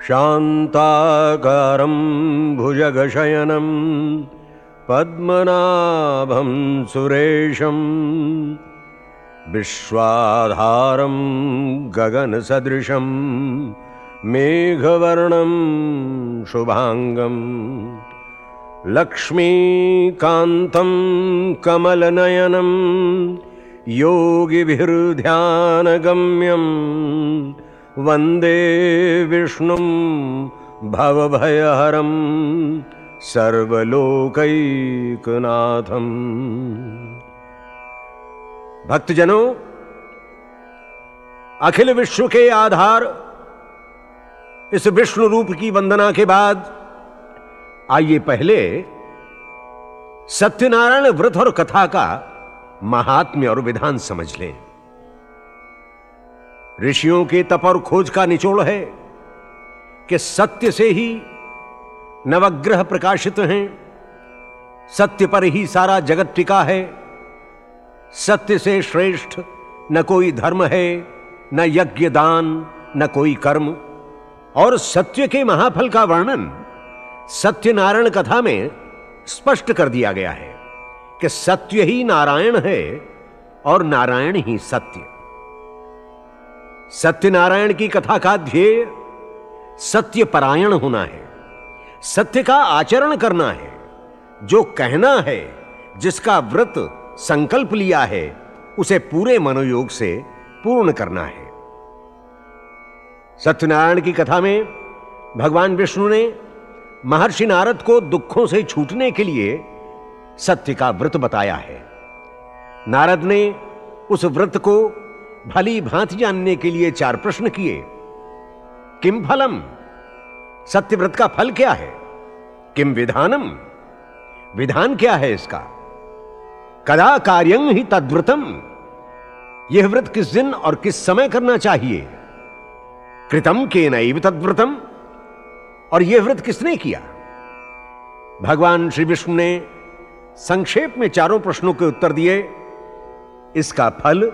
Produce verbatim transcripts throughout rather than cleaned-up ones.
शान्ताकारं भुजगशयनं पद्मनाभं सुरेशं विश्वाधारं गगनसदृशं मेघवर्णं शुभांगं लक्ष्मीकान्तं कमलनयनं योगिभिर्ध्यानगम्यं वन्दे विष्णुं भवभयहरं सर्वलोकैकनाथं। भक्तजनों, अखिल विश्व के आधार इस विष्णु रूप की वंदना के बाद आइए पहले सत्यनारायण व्रत और कथा का महात्म्य और विधान समझ लें। ऋषियों के तप और खोज का निचोड़ है कि सत्य से ही नवग्रह प्रकाशित हैं, सत्य पर ही सारा जगत टिका है, सत्य से श्रेष्ठ न कोई धर्म है, न यज्ञ दान, न कोई कर्म। और सत्य के महाफल का वर्णन सत्यनारायण कथा में स्पष्ट कर दिया गया है कि सत्य ही नारायण है और नारायण ही सत्य। सत्यनारायण की कथा का ध्येय सत्य परायण होना है, सत्य का आचरण करना है, जो कहना है, जिसका व्रत संकल्प लिया है, उसे पूरे मनोयोग से पूर्ण करना है। सत्यनारायण की कथा में भगवान विष्णु ने महर्षि नारद को दुखों से छूटने के लिए सत्य का व्रत बताया है। नारद ने उस व्रत को भली भांति जानने के लिए चार प्रश्न किए। किम फलम, सत्य व्रत का फल क्या है? किम विधानम, विधान क्या है इसका? कदा कार्यं हि तद्व्रतम, यह व्रत किस दिन और किस समय करना चाहिए? कृतम केनैव तद्व्रतम, और यह व्रत किसने किया? भगवान श्री विष्णु ने संक्षेप में चारों प्रश्नों के उत्तर दिए। इसका फल,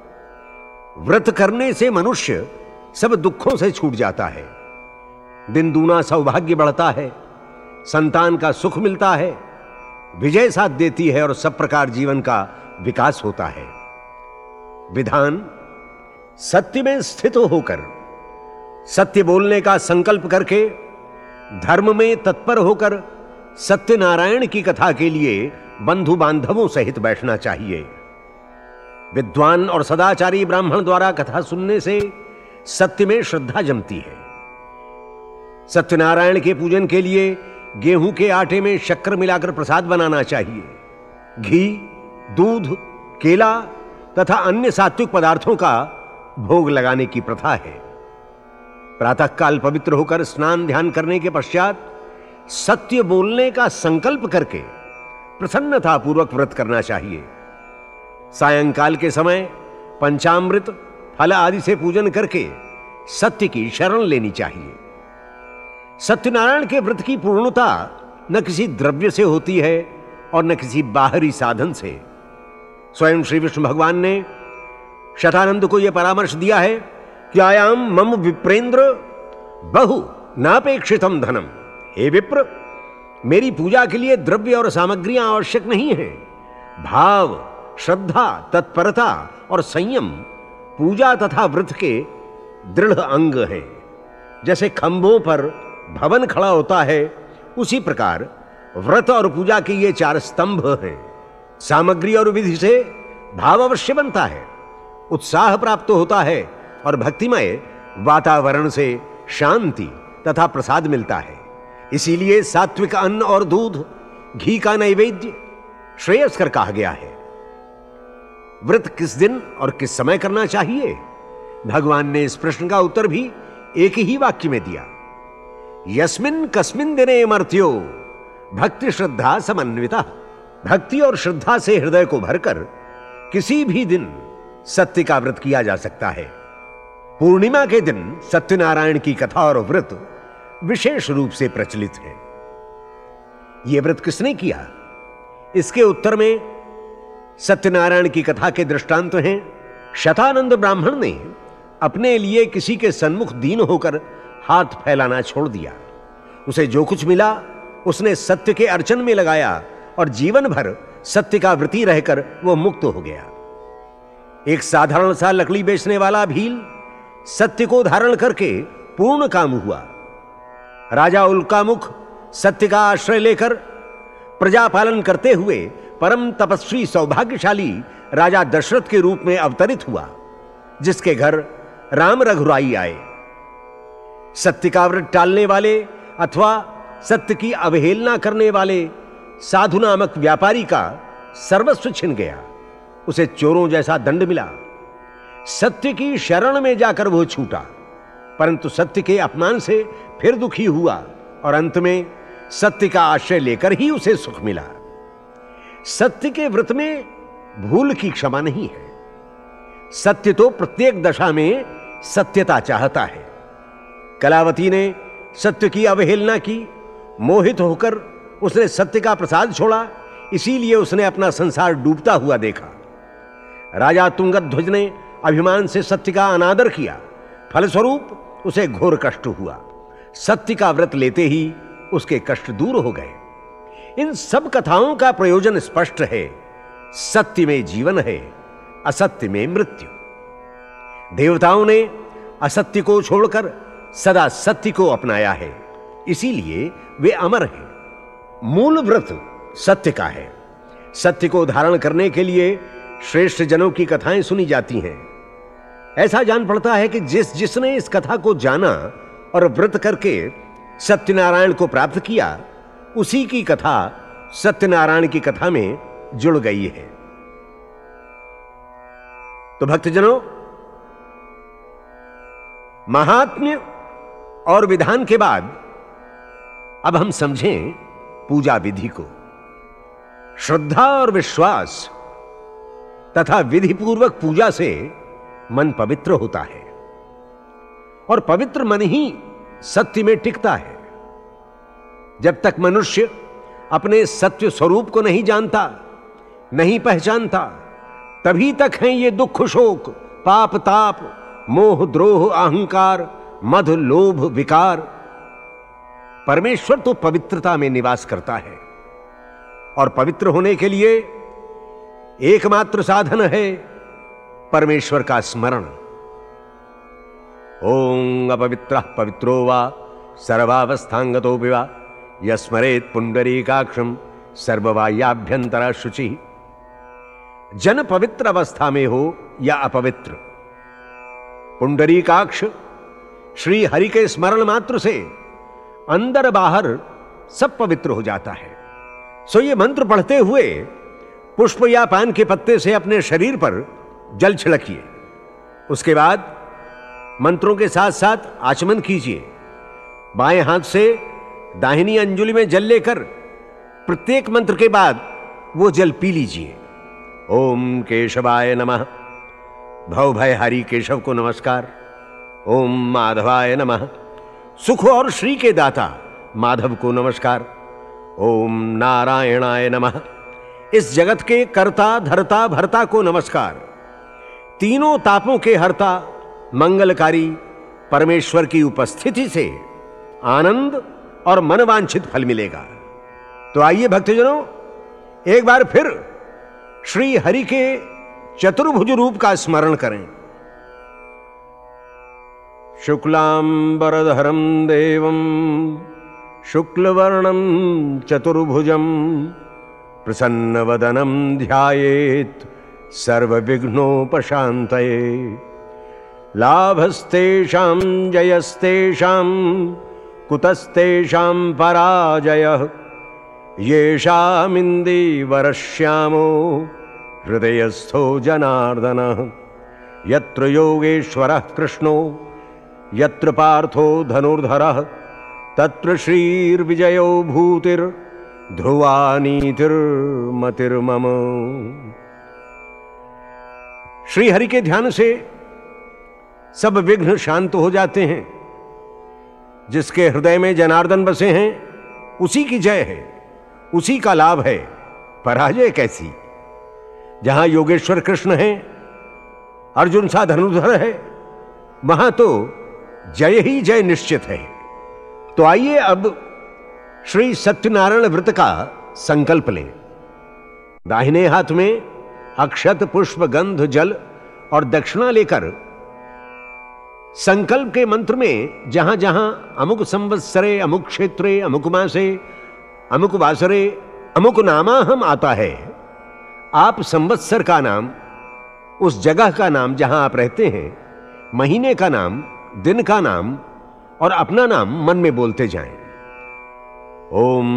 व्रत करने से मनुष्य सब दुखों से छूट जाता है, दिन दूना सौभाग्य बढ़ता है, संतान का सुख मिलता है, विजय साथ देती है और सब प्रकार जीवन का विकास होता है। विधान, सत्य में स्थित होकर, सत्य बोलने का संकल्प करके, धर्म में तत्पर होकर सत्यनारायण की कथा के लिए बंधु बांधवों सहित बैठना चाहिए। विद्वान और सदाचारी ब्राह्मण द्वारा कथा सुनने से सत्य में श्रद्धा जमती है। सत्यनारायण के पूजन के लिए गेहूं के आटे में शक्कर मिलाकर प्रसाद बनाना चाहिए। घी, दूध, केला तथा अन्य सात्विक पदार्थों का भोग लगाने की प्रथा है। प्रातःकाल पवित्र होकर स्नान ध्यान करने के पश्चात सत्य बोलने का संकल्प करके प्रसन्नता पूर्वक व्रत करना चाहिए। सायंकाल के समय पंचामृत, फल आदि से पूजन करके सत्य की शरण लेनी चाहिए। सत्यनारायण के व्रत की पूर्णता न किसी द्रव्य से होती है और न किसी बाहरी साधन से। स्वयं श्री विष्णु भगवान ने शतानंद को यह परामर्श दिया है कि आयाम मम विप्रेंद्र बहु नापेक्षितम धनम। हे विप्र, मेरी पूजा के लिए द्रव्य और सामग्रियां आवश्यक नहीं है। भाव, श्रद्धा, तत्परता और संयम पूजा तथा व्रत के दृढ़ अंग हैं। जैसे खंभों पर भवन खड़ा होता है, उसी प्रकार व्रत और पूजा के ये चार स्तंभ हैं। सामग्री और विधि से भाव अवश्य बनता है, उत्साह प्राप्त होता है और भक्तिमय वातावरण से शांति तथा प्रसाद मिलता है। इसीलिए सात्विक अन्न और दूध, घी का नैवेद्य श्रेयस्कर कहा गया है। व्रत किस दिन और किस समय करना चाहिए? भगवान ने इस प्रश्न का उत्तर भी एक ही वाक्य में दिया। यस्मिन् कस्मिन् दिने मर्त्यो भक्ति श्रद्धा समन्विता। भक्ति और श्रद्धा से हृदय को भरकर किसी भी दिन सत्य का व्रत किया जा सकता है। पूर्णिमा के दिन सत्यनारायण की कथा और व्रत विशेष रूप से प्रचलित है। यह व्रत किसने किया? इसके उत्तर में सत्यनारायण की कथा के दृष्टांत हैं। शतानंद ब्राह्मण ने अपने लिए किसी के सन्मुख दीन होकर हाथ फैलाना छोड़ दिया। उसे जो कुछ मिला उसने सत्य के अर्चन में लगाया और जीवन भर सत्य का व्रती रहकर वो मुक्त हो गया। एक साधारण सा लकड़ी बेचने वाला भील सत्य को धारण करके पूर्ण काम हुआ। राजा उल्कामुख सत्य का आश्रय लेकर प्रजा पालन करते हुए परम तपस्वी सौभाग्यशाली राजा दशरथ के रूप में अवतरित हुआ, जिसके घर राम रघुराई आए। सत्य का व्रत टालने वाले अथवा सत्य की अवहेलना करने वाले साधु नामक व्यापारी का सर्वस्व छिन गया। उसे चोरों जैसा दंड मिला। सत्य की शरण में जाकर वो छूटा, परंतु सत्य के अपमान से फिर दुखी हुआ और अंत में सत्य का आश्रय लेकर ही उसे सुख मिला। सत्य के व्रत में भूल की क्षमा नहीं है। सत्य तो प्रत्येक दशा में सत्यता चाहता है। कलावती ने सत्य की अवहेलना की, मोहित होकर उसने सत्य का प्रसाद छोड़ा, इसीलिए उसने अपना संसार डूबता हुआ देखा। राजा तुंगध्वज ने अभिमान से सत्य का अनादर किया, फलस्वरूप उसे घोर कष्ट हुआ। सत्य का व्रत लेते ही उसके कष्ट दूर हो गए। इन सब कथाओं का प्रयोजन स्पष्ट है। सत्य में जीवन है, असत्य में मृत्यु। देवताओं ने असत्य को छोड़कर सदा सत्य को अपनाया है, इसीलिए वे अमर हैं। मूल व्रत सत्य का है। सत्य को धारण करने के लिए श्रेष्ठ जनों की कथाएं सुनी जाती हैं। ऐसा जान पड़ता है कि जिस जिसने इस कथा को जाना और व्रत करके सत्यनारायण को प्राप्त किया, उसी की कथा सत्यनारायण की कथा में जुड़ गई है। तो भक्तजनों, महात्म्य और विधान के बाद अब हम समझें पूजा विधि को। श्रद्धा और विश्वास तथा विधि पूर्वक पूजा से मन पवित्र होता है और पवित्र मन ही सत्य में टिकता है। जब तक मनुष्य अपने सत्य स्वरूप को नहीं जानता, नहीं पहचानता, तभी तक हैं ये दुख शोक, पाप ताप, मोह द्रोह, अहंकार, मद लोभ विकार। परमेश्वर तो पवित्रता में निवास करता है और पवित्र होने के लिए एकमात्र साधन है परमेश्वर का स्मरण। ओं अपवित्रः पवित्रो वा सर्वावस्थांगतो विवा यस्मरेत् पुंडरीकाक्षं सर्ववायाभ्यंतरा शुचि। जन पवित्र अवस्था में हो या अपवित्र, पुंडरीकाक्ष श्री हरि के स्मरण मात्र से अंदर बाहर सब पवित्र हो जाता है। सो ये मंत्र पढ़ते हुए पुष्प या पान के पत्ते से अपने शरीर पर जल छिड़किए। उसके बाद मंत्रों के साथ साथ आचमन कीजिए। बाएं हाथ से दाहिनी अंजुलि में जल लेकर प्रत्येक मंत्र के बाद वो जल पी लीजिए। ओम केशवाय नमः, भव भय हरि केशव को नमस्कार। ओम माधवाय नमः, सुख और श्री के दाता माधव को नमस्कार। ओम नारायणाय नमः, इस जगत के कर्ता धर्ता भर्ता को नमस्कार। तीनों तापों के हर्ता मंगलकारी परमेश्वर की उपस्थिति से आनंद और मनवांछित फल मिलेगा। तो आइए भक्तजनों, एक बार फिर श्री हरि के चतुर्भुज रूप का स्मरण करें। शुक्लांबरधरं देवं शुक्लवर्णं चतुर्भुजं प्रसन्नवदनं ध्यायेत् सर्वविघ्नोपशान्तये। लाभस्तेषां जयस्तेषां कुतस्तेषां पराजयः। येषामिन्दीवरश्यामो हृदयस्थो जनार्दनः। यत्र योगेश्वरः कृष्णो यत्र पार्थो धनुर्धरः तत्र श्रीर्विजयो भूतिर्ध्रुवा नीतिर्मतिर्मम। श्री हरि के ध्यान से सब विघ्न शांत हो जाते हैं। जिसके हृदय में जनार्दन बसे हैं उसी की जय है, उसी का लाभ है, पराजय कैसी। जहां योगेश्वर कृष्ण हैं, अर्जुन सा धनुर्धर है, वहां तो जय ही जय निश्चित है। तो आइए अब श्री सत्यनारायण व्रत का संकल्प लें। दाहिने हाथ में अक्षत, पुष्प, गंध, जल और दक्षिणा लेकर संकल्प के मंत्र में जहां जहां अमुक संवत्सरे, अमुक क्षेत्रे, अमुक मासे, अमुक वासरे, अमुक नामाहम आता है, आप संवत्सर का नाम, उस जगह का नाम जहां आप रहते हैं, महीने का नाम, दिन का नाम और अपना नाम मन में बोलते जाएं। ओम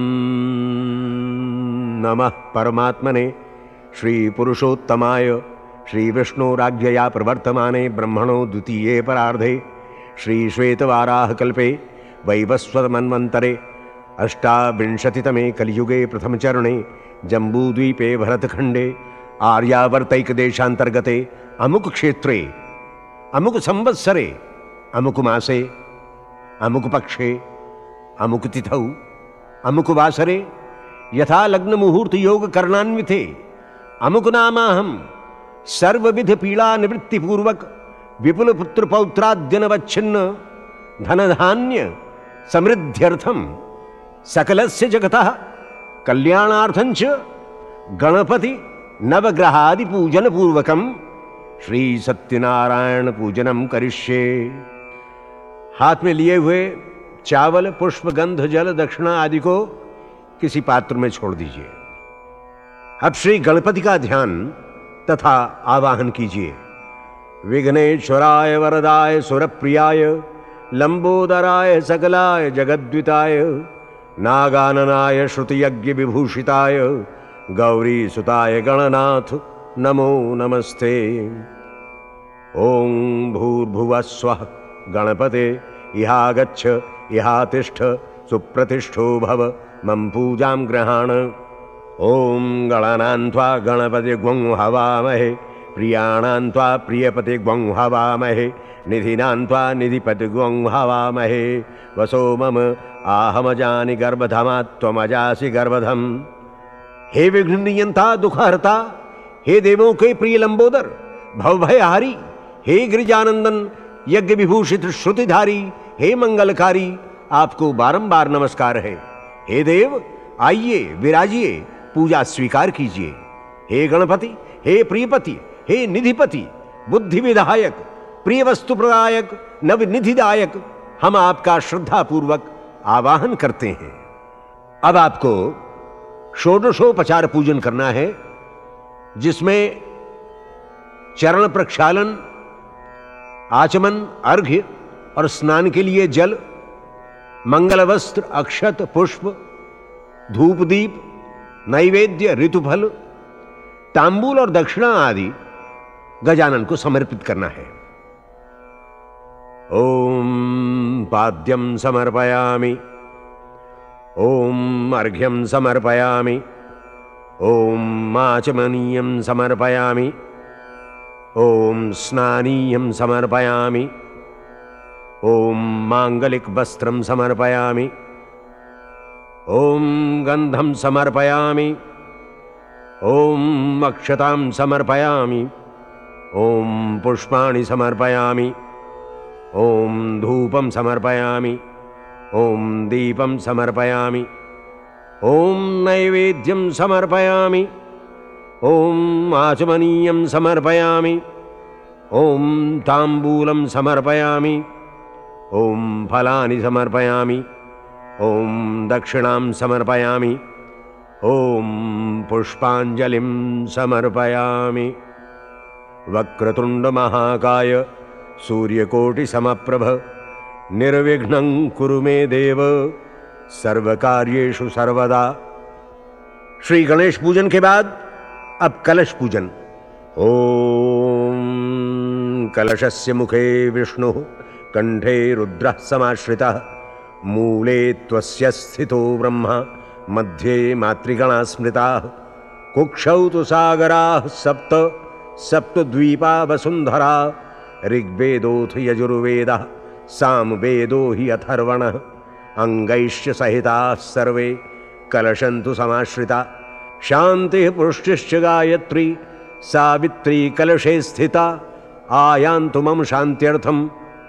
नमः परमात्मने श्री पुरुषोत्तमाय श्री विष्णुराज्ञया प्रवर्तमाने ब्रह्मणो द्वितीये परार्धे श्री श्वेतवाराह कल्पे वैवस्वत मन्वन्तरे अष्टाविंशतितमे कलियुगे प्रथम चरणे जम्बूद्वीपे भरतखंडे आर्यावर्तैक देशांतर्गते अमुक क्षेत्रे अमुक संवत्सरे अमुक मासे अमुक पक्षे अमुक तिथौ अमुक वासरे यथा लग्न मुहूर्त योग करणान्विते अमुक नामाहम सर्वविध पीड़ा निवृत्ति पूर्वक विपुल पुत्र पौत्राद्यनवच्छिन्न धनधान्य समृद्ध्यर्थम सकलस्य जगतः कल्याणार्थं च गणपति नवग्रहादि पूजन पूर्वकम श्री सत्यनारायण पूजनम करिष्ये। हाथ में लिए हुए चावल, पुष्प, गंध, जल, दक्षिणा आदि को किसी पात्र में छोड़ दीजिए। अब श्री गणपति का ध्यान तथा आवाहन कीजिए। विघ्नेश्वराय वरदाय सुरप्रियाय लंबोदराय सकलाय जगद्विताय नागाननाय श्रुतियज्ञ विभूषिताय गौरी सुताय गणनाथ नमो नमस्ते। ओं भूर्भुवः स्वः गणपते इहागच्छ इहातिष्ठ सुप्रतिष्ठो भव मम पूजां गृहाण। ओं गणानान्त्वा गणपति ग्वं हवामहे प्रियाणान्त्वा प्रियपति ग्वं हवामहे निधिनान्त्वा निधिपति ग्वं हवामहे वसो मम आहमजानि गर्भधमा त्वमजासि गर्भधम। हे विघ्न नियंता दुखहर्ता, हे देवों के प्रिय लंबोदर भवभयहारी, हे गिरिजानंदन यज्ञ विभूषित श्रुतिधारी, हे मंगलकारी, आपको बारंबार नमस्कार है। हे देव आइए विराजिए, पूजा स्वीकार कीजिए। हे गणपति, हे प्रियपति, हे निधिपति, बुद्धि विधायक, प्रिय वस्तु प्रदायक, नवनिधिदायक, हम आपका श्रद्धा पूर्वक आवाहन करते हैं। अब आपको षोडशोपचार पूजन करना है, जिसमें चरण प्रक्षालन, आचमन, अर्घ्य और स्नान के लिए जल, मंगल वस्त्र, अक्षत, पुष्प, धूप दीप, नैवेद्य, ऋतुफल, तांबूल और दक्षिणा आदि गजानन को समर्पित करना है। ओम पाद्यम समर्पयामि, ओम अर्घ्यम समर्पयामि, ओम आचमनीयम समर्पयामि, ओम स्नानीयम समर्पयामि, ओम मांगलिक वस्त्रम समर्पयामि, ओम गंधम समर्पयामि, ओम अक्षतां समर्पयामि, ओम पुष्पाणि समर्पयामि, ओम धूपम समर्पयामि, ओम दीपम समर्पयामि, ओम नैवेद्यम समर्पयामि, ओम आचमनीयम समर्पयामि, ओम तांबूलम समर्पयामि, ओम फलानि समर्पयामि, ओम दक्षिणां समर्पयामि, ओम पुष्पांजलिं समर्पयामि। वक्रतुंड महाकाय सूर्यकोटि समप्रभ निर्विघ्नं कुरु मे देव सर्वकार्येषु सर्वदा। श्री गणेश पूजन के बाद अब कलश पूजन। ओम कलशस्य मुखे विष्णु कंठे रुद्रः समाश्रितः मूले त्वस्य स्थितो ब्रह्मा मध्ये मातृगणा स्मृताः कुक्षौ तु सागराः सप्त सप्तद्वीपा वसुंधरा ऋग्वेदोऽथ यजुर्वेदः सामवेदो हि अथर्वणः अंगैश्च सहिताः सर्वे कलशन्तु समाश्रिता शान्तिः पुष्टिश्च गायत्री सावित्री कलशे स्थिता आयान्तु मम शान्त्यर्थं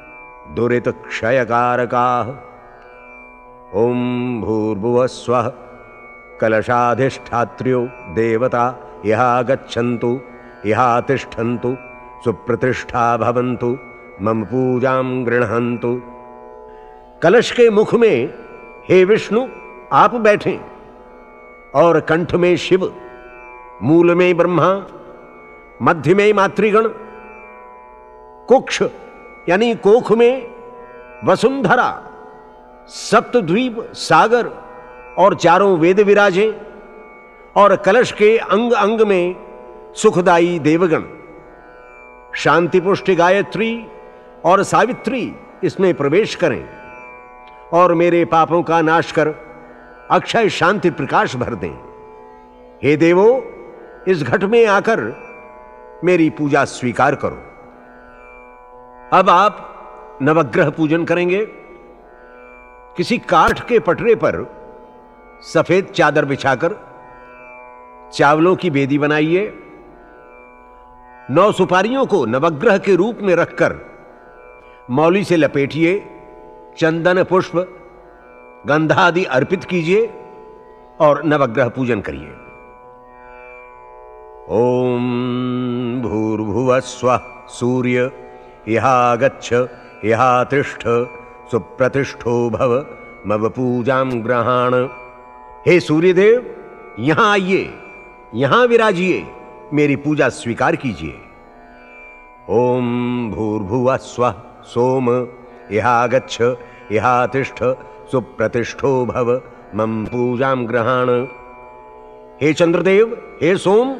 दुरित क्षयकारकाः। ओम भूर्भुवः स्वः कलशाधिष्ठात्र्यो देवता यहाँ गच्छन्तु यहाँ तिष्ठन्तु सुप्रतिष्ठा भवन्तु मम पूजां गृह्णन्तु। कलश के मुख में हे विष्णु आप बैठें और कंठ में शिव, मूल में ब्रह्मा, मध्य में मातृगण, कुक्ष यानी कोख में वसुंधरा, सप्तद्वीप सागर और चारों वेद विराजें और कलश के अंग अंग में सुखदायी देवगण, शांति पुष्टि गायत्री और सावित्री इसमें प्रवेश करें और मेरे पापों का नाश कर अक्षय शांति प्रकाश भर दें। हे देवो, इस घट में आकर मेरी पूजा स्वीकार करो। अब आप नवग्रह पूजन करेंगे। किसी काठ के पटरे पर सफेद चादर बिछाकर चावलों की बेदी बनाइए। नौ सुपारियों को नवग्रह के रूप में रखकर मौली से लपेटिए, चंदन पुष्प गंधादि अर्पित कीजिए और नवग्रह पूजन करिए। ओम भूर्भुवः स्वः सूर्य यहाँ गच्छ यहाँ तिष्ठ सुप्रतिष्ठो भव मम पूजां गृहाण। हे सूर्यदेव, यहां आइए, यहां विराजिए, मेरी पूजा स्वीकार कीजिए। ओम भूर्भुवः स्वः सोम यहाँ गच्छ यहाँ तिष्ठ सुप्रतिष्ठो भव मम पूजां गृहाण। हे चंद्रदेव, हे सोम,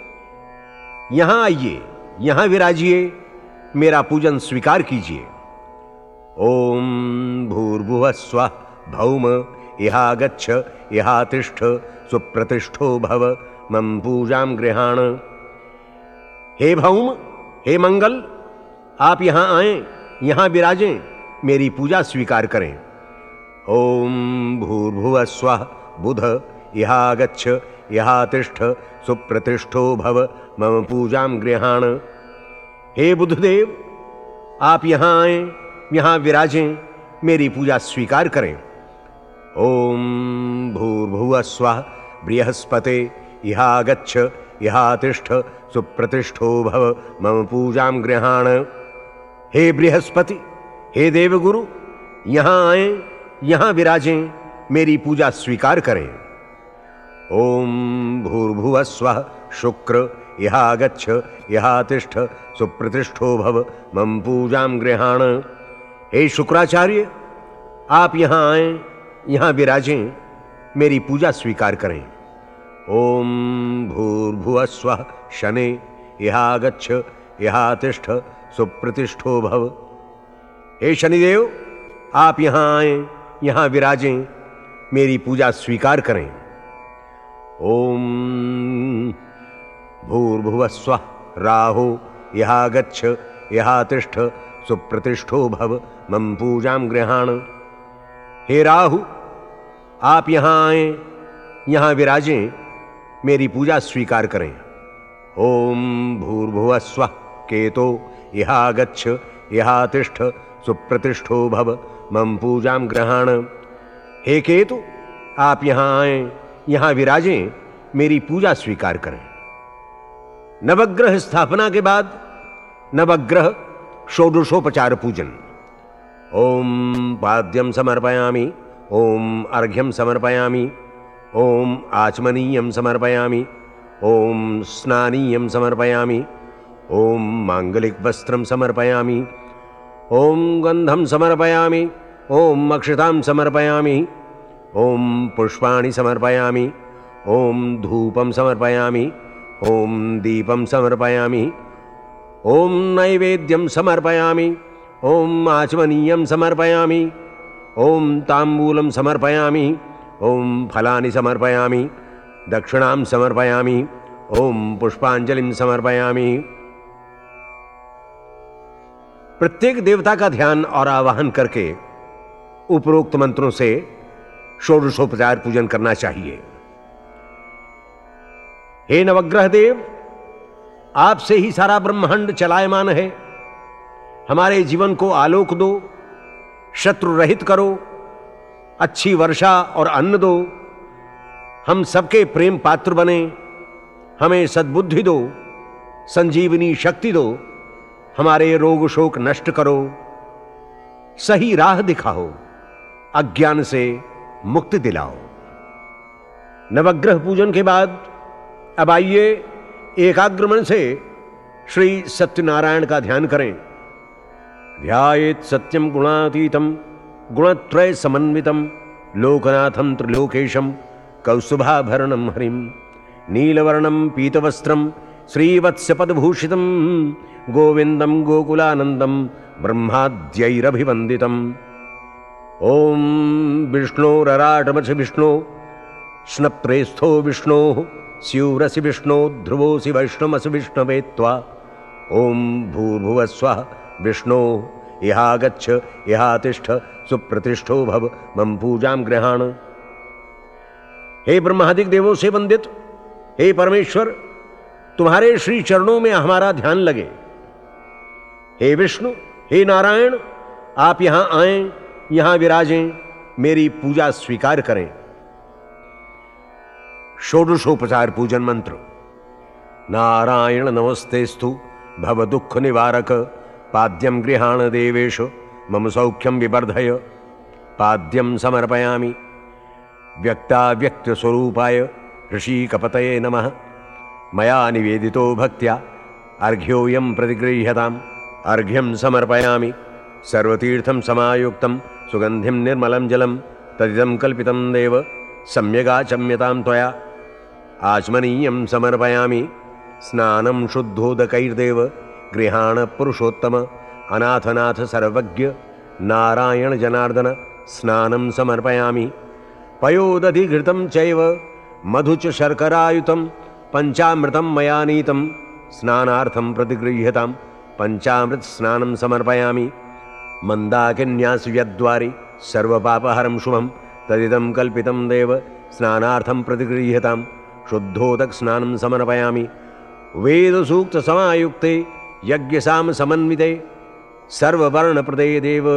यहां आइए, यहां विराजिए, मेरा पूजन स्वीकार कीजिए। ओम भूर्भुवः स्वः भौम यहाँ गच्छ यहाँ तिष्ठ सुप्रतिष्ठो भव मम पूजां गृहाण। हे भौम, हे मंगल, आप यहां आएं, यहां विराजें, मेरी पूजा स्वीकार करें। ओम भूर्भुवः स्वः बुध यहाँ गच्छ यहाँ तिष्ठ सुप्रतिष्ठो भव मम पूजां गृहाण। हे बुधदेव, आप यहां आएं, यहां विराजें, मेरी पूजा स्वीकार करें। ओम भूर्भुवः स्वः बृहस्पते यहाँ गच्छ यहाँ तिष्ठ सुप्रतिष्ठो भव मम पूजां गृहाण। हे बृहस्पति, हे देवगुरु, यहां आएं, यहां विराजें, मेरी पूजा स्वीकार करें। ओम भूर्भुवः स्वः शुक्र यहाँ गच्छ यहाँ तिष्ठ सुप्रतिष्ठो भव मम पूजां गृहाण। हे शुक्राचार्य, आप यहां आएं, यहां विराजें, मेरी पूजा स्वीकार करें। ओम भूर्भुवः स्वः शने यहाँ गच्छ यहाँ तिष्ठ सुप्रतिष्ठो भव। हे शनिदेव, आप यहां आएं, यहां विराजें, मेरी पूजा स्वीकार करें। ओम भूर्भुवः स्वः राहु यहाँ गच्छ यहाँ तिष्ठ सुप्रतिष्ठो भव मम पूजां गृहाण। हे राहु, आप यहां आएं, यहां विराजें, मेरी पूजा स्वीकार करें। ओम भूर्भुवः स्वः केतो यहाँ गच्छ यहाँ तिष्ठ सुप्रतिष्ठो भव मम पूजां गृहाण। हे केतु, आप यहां आएं, यहां विराजें, मेरी पूजा स्वीकार करें। नवग्रह स्थापना के बाद नवग्रह षोडशोपचार पूजन। ओम पाद्यं समर्पयामि, ओम अर्घ्यं समर्पयामि, ओम आचमनीयं समर्पयामि, ओम स्नानीयं समर्पयामि, ओम मांगलिक वस्त्रं समर्पयामि, ओम गंधं समर्पयामि, ओम अक्षतां समर्पयामि, ओम पुष्पाणि समर्पयामि, ओम धूपं समर्पयामि, ओम दीपं समर्पयामि, ओम नैवेद्यं समर्पयामि, ओम आचमनीयं समर्पयामि, ओम तांबूलं समर्पयामि, ओम फलानि समर्पयामि, दक्षिणां समर्पयामि, ओम पुष्पांजलिं समर्पयामि। प्रत्येक देवता का ध्यान और आवाहन करके उपरोक्त मंत्रों से षोडशोपचार पूजन करना चाहिए। हे नवग्रह देव, आपसे ही सारा ब्रह्मांड चलायमान है। हमारे जीवन को आलोक दो, शत्रु रहित करो, अच्छी वर्षा और अन्न दो, हम सबके प्रेम पात्र बने, हमें सद्बुद्धि दो, संजीवनी शक्ति दो, हमारे रोग शोक नष्ट करो, सही राह दिखाओ, अज्ञान से मुक्ति दिलाओ। नवग्रह पूजन के बाद अब आइए एकाग्र मन से श्री सत्यनारायण का ध्यान करें। ध्यायेत् सत्यम गुणातीतम गुणत्रय समन्वितम लोकनाथम त्रिलोकेशम कौस्तुभाभरणम हरिम नीलवर्णम पीतवस्त्रम श्रीवत्सपदभूषितम गोविंदम गोकुलानंदम ब्रह्माद्यैरभिवंदितम। ओम विष्णोरराटमसि विष्णो स्नप्रेस्थो विष्णो स्यूरसि विष्णो ध्रुवोसि वैष्णवसि विष्णवे त्वा। ओम भूर्भुवस्वः विष्णो इहागच्छ इहातिष्ठ सुप्रतिष्ठो भव मम पूजां गृहाण। हे ब्रह्मादिक देवों से वंदित हे परमेश्वर, तुम्हारे श्री चरणों में हमारा ध्यान लगे। हे विष्णु, हे नारायण, आप यहां आएं, यहां विराजें, मेरी पूजा स्वीकार करें। षोडशोपचार पूजन मंत्र। नारायण नमस्तेस्तु भव दुख निवारक पाद्यम गृहाण देवेश मम सौख्यम विवर्धय। पाद्यम समर्पयामि व्यक्ताव्यक्त स्वरूपाय ऋषिकपतये नमः। मया निवेदितो भक्त्या अर्घ्योऽयं प्रतिगृह्यताम्। अर्घ्यं समर्पयामि सर्वतीर्थं समायुक्तं सुगन्धिं निर्मलं जलं तदिदं कल्पितं देव सम्यगाचम्यतां त्वया। आचमनीयं समर्पयामि स्नानं शुद्धोदकैर्देव गृहाण पुरुषोत्तम अनाथनाथ सर्वज्ञ नारायण जनार्दन। स्नानं समर्पयामि पयोदधिघृतं चैव मधु च शर्करायुतं पंचामृतं मया नीतं स्नानार्थं प्रतिगृह्यतां। पंचामृत स्नानं समर्पयामि मन्दाकिन्यासव्यद्वारि सर्वपापहरं शुभं तदिदं कल्पितं देव स्नानार्थं प्रतिगृह्यतां। शुद्धोदक स्नानं समर्पयामि वेदसूक्त समायुक्ते यज्ञसाम समन्विते सर्ववर्णप्रदे देव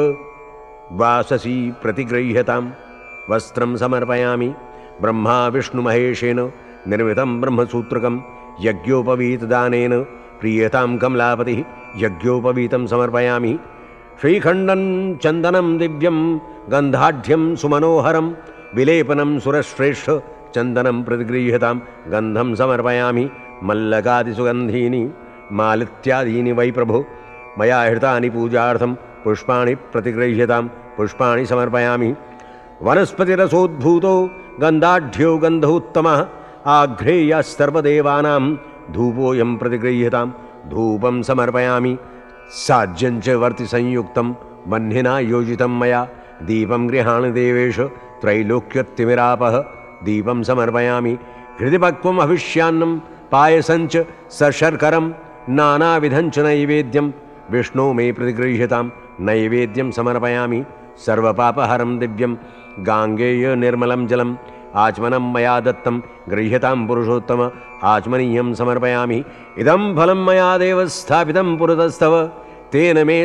वाससी प्रतिगृह्यतां। वस्त्रं समर्पयामि ब्रह्मा विष्णुमहेशेन निर्मितं ब्रह्मसूत्रकं यज्ञोपवीतदानेन प्रीयतां कमलापतिः यज्ञोपवीतं समर्पयामि। श्रीखण्डं चन्दनं दिव्यं गन्धाढ्यं सुमनोहरं विलेपनं सुरश्रेष्ठ चन्दनं प्रतिगृह्यतां। गन्धं समर्पयामि मल्लकादिसुगन्धीनि मालित्यादीनि वै प्रभो। मया हृतानि पूजार्थं पुष्पाणि प्रतिगृह्यतां। पुष्पाणि समर्पयामि वनस्पतिरसोद्भूतो गन्धाढ्यो गन्धोत्तमः आघ्रेयः सर्वदेवानां धूपोऽयं प्रतिगृह्यतां। धूपं समर्पयामि साज्यं च वर्तिसंयुक्तं वह्निना योजितं मया। दीपं गृहाण देवेश त्रैलोक्यतिमिरापः। दीपं समर्पयामि हृदि पक्वं हविष्यान्नं पायसं च सशर्करं नानाविधं च नैवेद्यं विष्णो मे प्रतिगृह्यतां। नैवेद्यं समर्पयामि सर्वपापहरं दिव्यं गाङ्गेय निर्मलं जलम् आचमनं मया दत्तं गृह्यतां पुरुषोत्तम। आचमनीयं समर्पयामि इदं फलं मया देव स्थापितं पुरतस्तव तेन मे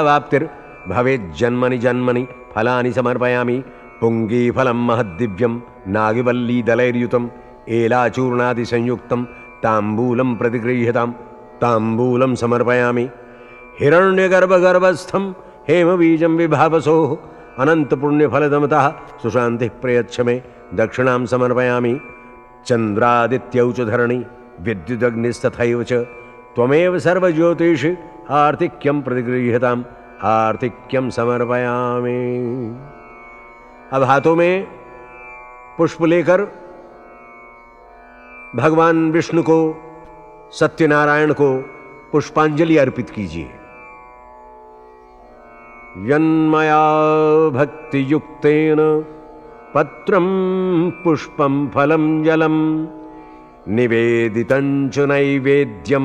सफलावाप्तिर्भवेज्जन्मनि जन्मनि। फलानि समर्पयामि पुङ्गीफलं महद्दिव्यं नागिवल्लीदलैर्युतम् एलाचूर्णादिसंयुक्तं ताम्बूलं प्रतिगृह्यतां। ताम्बूलं समर्पयामि हिरण्यगर्भगर्भस्थं हेमबीजं विभावसोः अनन्तपुण्यफलदमतः सुशान्तिः प्रयच्छ मे। दक्षिणां समर्पयामि चन्द्रादित्यौ च धरणि विद्युदग्निस्तथैव च त्वमेव सर्वज्योतिषि आर्तिक्यं प्रतिगृह्यताम्। आर्तिक्यं समर्पयामि। अब हाथों में पुष्प लेकर भगवान विष्णु को सत्यनारायण को पुष्पांजलि अर्पित कीजिए। यन्मया भक्ति युक्तेन पत्रं पुष्पं फलं जलं निवेदितं च नैवेद्यं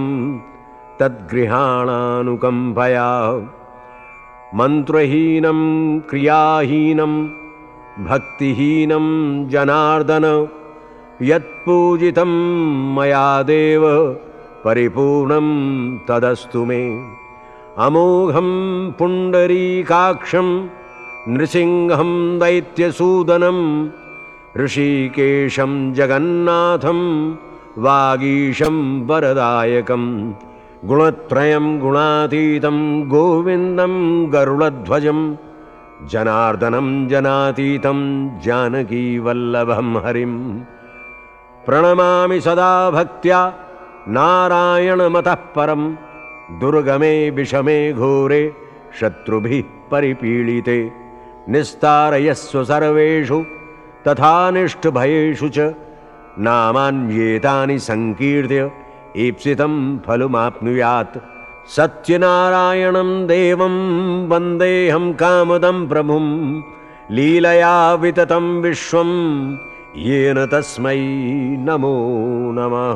तद्गृहाणानुकंपया। मंत्रहीनं क्रियाहीनं भक्तिहीनं जनार्दन यत्पूजितं मया देव परिपूर्णं तदस्तु मे। अमोघं पुंडरीकाक्षं नृसिंहं दैत्यसूदनं ऋषिकेशं जगन्नाथं वागीशं वरदायकं गुणत्रयं गुणातीतं गोविन्दं गरुडध्वजं जनार्दनं जनातीतं जानकी वल्लभं हरिं प्रणमामि सदा भक्त्या नारायणमतः परं दुर्गमे विषमे घोरे शत्रुभिः परिपीडिते निस्तारयस्व सर्वेषु तथा निष्ठभयेषु च नामान्येतानि संकीर्त्य ईप्सितं फलमाप्नुयात्। सत्यनारायणं देवं वन्देऽहं कामदं प्रभुं लीलया विततं विश्वं येन तस्मै नमो नमः।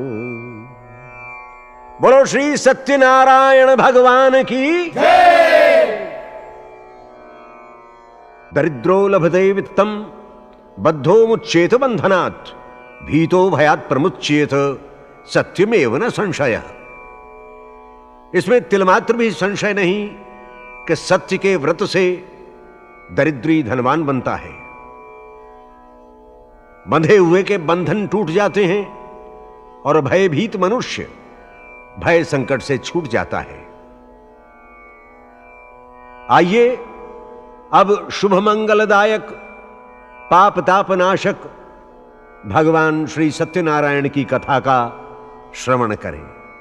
बोलो श्री सत्यनारायण भगवान की जय। दरिद्रो लभते वित्तं बद्धो मुच्येत बंधनात् भीतो भयात् प्रमुच्येत सत्यमेव न संशयः। इसमें तिलमात्र भी संशय नहीं कि सत्य के व्रत से दरिद्री धनवान बनता है, बंधे हुए के बंधन टूट जाते हैं और भयभीत मनुष्य भय संकट से छूट जाता है। आइए अब शुभ मंगलदायक पाप ताप नाशक भगवान श्री सत्यनारायण की कथा का श्रवण करें।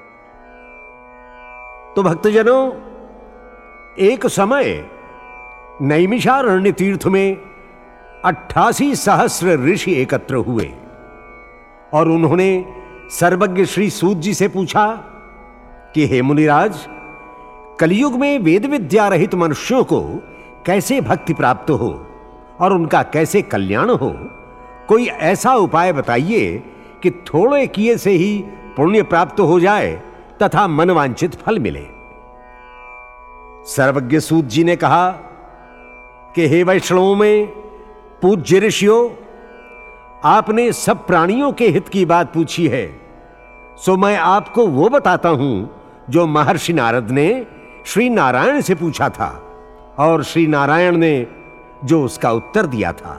तो भक्तजनों, एक समय नैमिषारण्य तीर्थ में अट्ठासी सहस्र ऋषि एकत्र हुए और उन्होंने सर्वज्ञ श्री सूत जी से पूछा कि हे मुनिराज, कलयुग में वेद विद्या रहित मनुष्यों को कैसे भक्ति प्राप्त हो और उनका कैसे कल्याण हो, कोई ऐसा उपाय बताइए कि थोड़े किए से ही पुण्य प्राप्त हो जाए तथा मनवांछित फल मिले। सर्वज्ञ सूत जी ने कहा कि हे वैष्णवों में पूज्य ऋषियों, आपने सब प्राणियों के हित की बात पूछी है, सो मैं आपको वो बताता हूं जो महर्षि नारद ने श्री नारायण से पूछा था और श्री नारायण ने जो उसका उत्तर दिया था।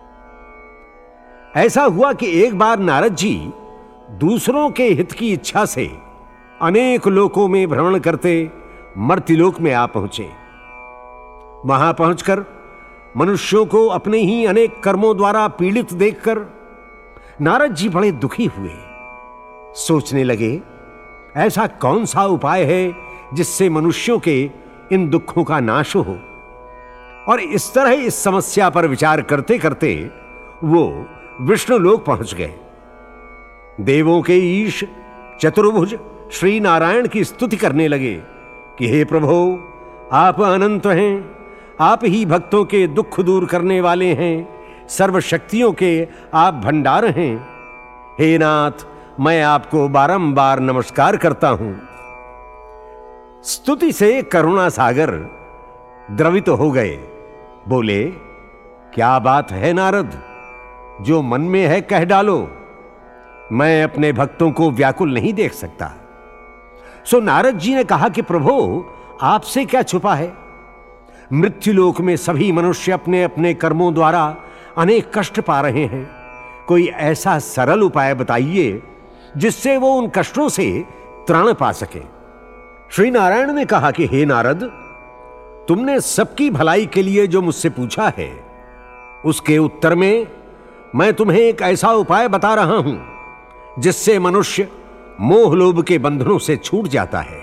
ऐसा हुआ कि एक बार नारद जी दूसरों के हित की इच्छा से अनेक लोकों में भ्रमण करते मर्त्यलोक में आ पहुंचे। वहां पहुंचकर मनुष्यों को अपने ही अनेक कर्मों द्वारा पीड़ित देखकर नारद जी बड़े दुखी हुए। सोचने लगे, ऐसा कौन सा उपाय है जिससे मनुष्यों के इन दुखों का नाश हो। और इस तरह इस समस्या पर विचार करते करते वो विष्णु लोक पहुंच गए। देवों के ईश चतुर्भुज श्री नारायण की स्तुति करने लगे कि हे प्रभु, आप अनंत हैं, आप ही भक्तों के दुख दूर करने वाले हैं, सर्वशक्तियों के आप भंडार हैं। हे नाथ, मैं आपको बारंबार नमस्कार करता हूं। स्तुति से करुणा सागर द्रवित हो गए। बोले, क्या बात है नारद, जो मन में है कह डालो, मैं अपने भक्तों को व्याकुल नहीं देख सकता। सो नारद जी ने कहा कि प्रभु, आपसे क्या छुपा है। मृत्युलोक में सभी मनुष्य अपने अपने कर्मों द्वारा अनेक कष्ट पा रहे हैं। कोई ऐसा सरल उपाय बताइए जिससे वो उन कष्टों से त्राण पा सके। श्री नारायण ने कहा कि हे नारद, तुमने सबकी भलाई के लिए जो मुझसे पूछा है, उसके उत्तर में मैं तुम्हें एक ऐसा उपाय बता रहा हूं जिससे मनुष्य मोह लोभ के बंधनों से छूट जाता है।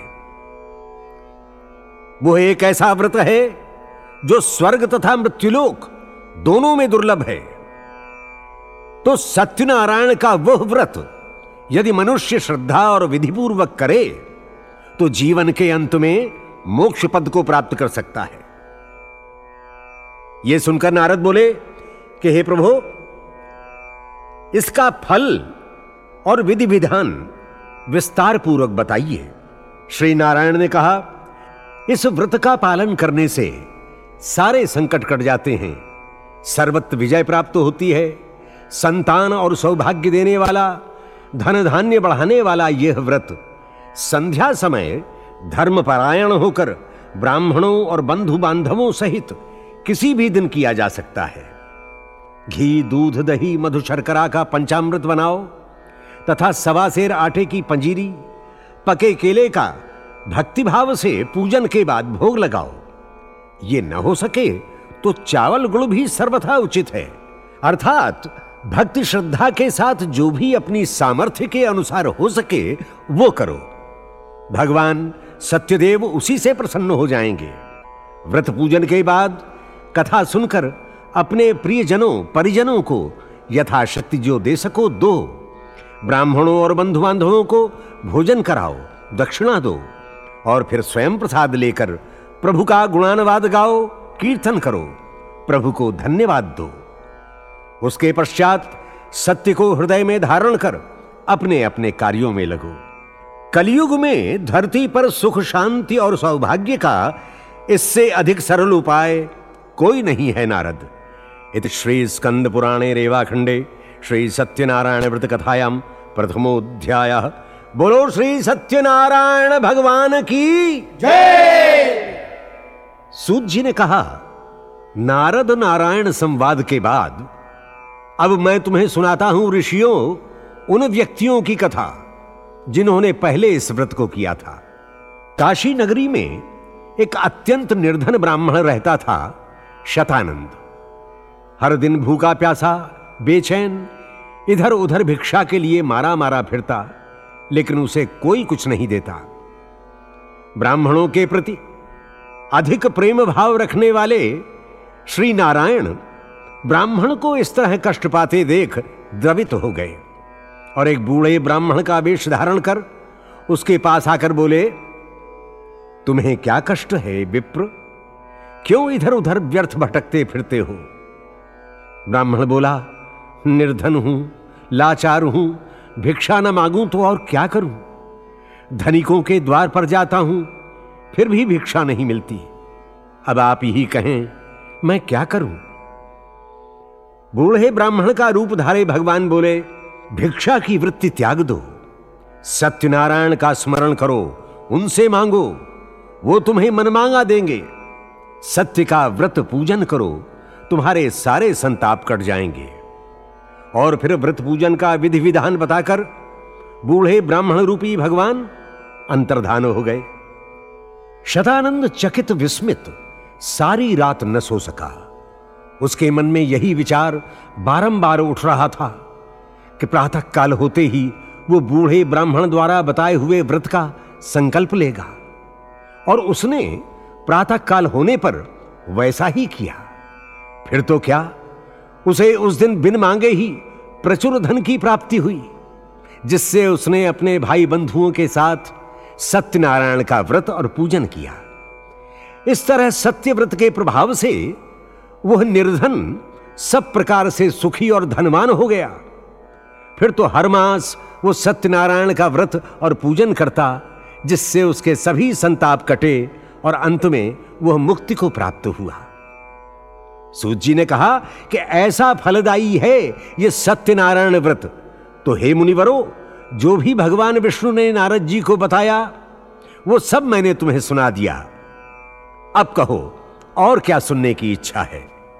वो एक ऐसा व्रत है जो स्वर्ग तथा मृत्युलोक दोनों में दुर्लभ है। तो सत्यनारायण का वह व्रत यदि मनुष्य श्रद्धा और विधिपूर्वक करे तो जीवन के अंत में मोक्ष पद को प्राप्त कर सकता है। यह सुनकर नारद बोले कि हे प्रभु, इसका फल और विधि विधान विस्तार पूर्वक बताइए। श्री नारायण ने कहा, इस व्रत का पालन करने से सारे संकट कट जाते हैं, सर्वत्र विजय प्राप्त होती है। संतान और सौभाग्य देने वाला, धन धान्य बढ़ाने वाला यह व्रत संध्या समय धर्मपरायण होकर ब्राह्मणों और बंधु बांधवों सहित किसी भी दिन किया जा सकता है। घी, दूध, दही, मधु, शर्करा का पंचामृत बनाओ तथा सवा सेर आटे की पंजीरी, पके केले का भक्तिभाव से पूजन के बाद भोग लगाओ। ये न हो सके तो चावल गुड़ भी सर्वथा उचित है। अर्थात भक्ति श्रद्धा के साथ जो भी अपनी सामर्थ्य के अनुसार हो सके वो करो। भगवान सत्यदेव उसी से प्रसन्न हो जाएंगे। व्रत पूजन के बाद कथा सुनकर अपने प्रियजनों परिजनों को यथाशक्ति जो दे सको दो। ब्राह्मणों और बंधु बांधवों को भोजन कराओ, दक्षिणा दो और फिर स्वयं प्रसाद लेकर प्रभु का गुणानुवाद गाओ, कीर्तन करो, प्रभु को धन्यवाद दो। उसके पश्चात सत्य को हृदय में धारण कर अपने अपने कार्यों में लगो। कलयुग में धरती पर सुख, शांति और सौभाग्य का इससे अधिक सरल उपाय कोई नहीं है नारद। इति श्री स्कंद पुराणे रेवाखंडे श्री सत्यनारायण व्रत कथायाम प्रथमोध्यायः। बोलो श्री सत्यनारायण भगवान की जय। सूत जी ने कहा, नारद नारायण संवाद के बाद अब मैं तुम्हें सुनाता हूं ऋषियों उन व्यक्तियों की कथा जिन्होंने पहले इस व्रत को किया था। काशी नगरी में एक अत्यंत निर्धन ब्राह्मण रहता था, शतानंद। हर दिन भूखा प्यासा, बेचैन इधर उधर भिक्षा के लिए मारा मारा फिरता, लेकिन उसे कोई कुछ नहीं देता। ब्राह्मणों के प्रति अधिक प्रेम भाव रखने वाले श्री नारायण ब्राह्मण को इस तरह कष्ट पाते देख द्रवित हो गए और एक बूढ़े ब्राह्मण का वेश धारण कर उसके पास आकर बोले, तुम्हें क्या कष्ट है विप्र? क्यों इधर उधर व्यर्थ भटकते फिरते हो? ब्राह्मण बोला, निर्धन हूं, लाचार हूं, भिक्षा न मांगूं तो और क्या करूं? धनिकों के द्वार पर जाता हूं, फिर भी भिक्षा नहीं मिलती। अब आप यही कहें, मैं क्या करूं? बूढ़े ब्राह्मण का रूप धारे भगवान बोले, भिक्षा की वृत्ति त्याग दो, सत्यनारायण का स्मरण करो, उनसे मांगो, वो तुम्हें मनमांगा देंगे। सत्य का व्रत पूजन करो, तुम्हारे सारे संताप कट जाएंगे। और फिर व्रत पूजन का विधि विधान बताकर बूढ़े ब्राह्मण रूपी भगवान अंतर्धान हो गए। शतानंद चकित विस्मित सारी रात न सो सका। उसके मन में यही विचार बारंबार उठ रहा था कि प्रातः काल होते ही वो बूढ़े ब्राह्मण द्वारा बताए हुए व्रत का संकल्प लेगा। और उसने प्रातः काल होने पर वैसा ही किया। फिर तो क्या, उसे उस दिन बिन मांगे ही प्रचुर धन की प्राप्ति हुई, जिससे उसने अपने भाई बंधुओं के साथ सत्यनारायण का व्रत और पूजन किया। इस तरह सत्य व्रत के प्रभाव से वह निर्धन सब प्रकार से सुखी और धनवान हो गया। फिर तो हर मास वो सत्यनारायण का व्रत और पूजन करता, जिससे उसके सभी संताप कटे और अंत में वह मुक्ति को प्राप्त हुआ। सूत जी ने कहा कि ऐसा फलदायी है यह सत्यनारायण व्रत, तो हे मुनिवरों, जो भी भगवान विष्णु ने नारद जी को बताया वो सब मैंने तुम्हें सुना दिया। अब कहो और क्या सुनने की इच्छा है?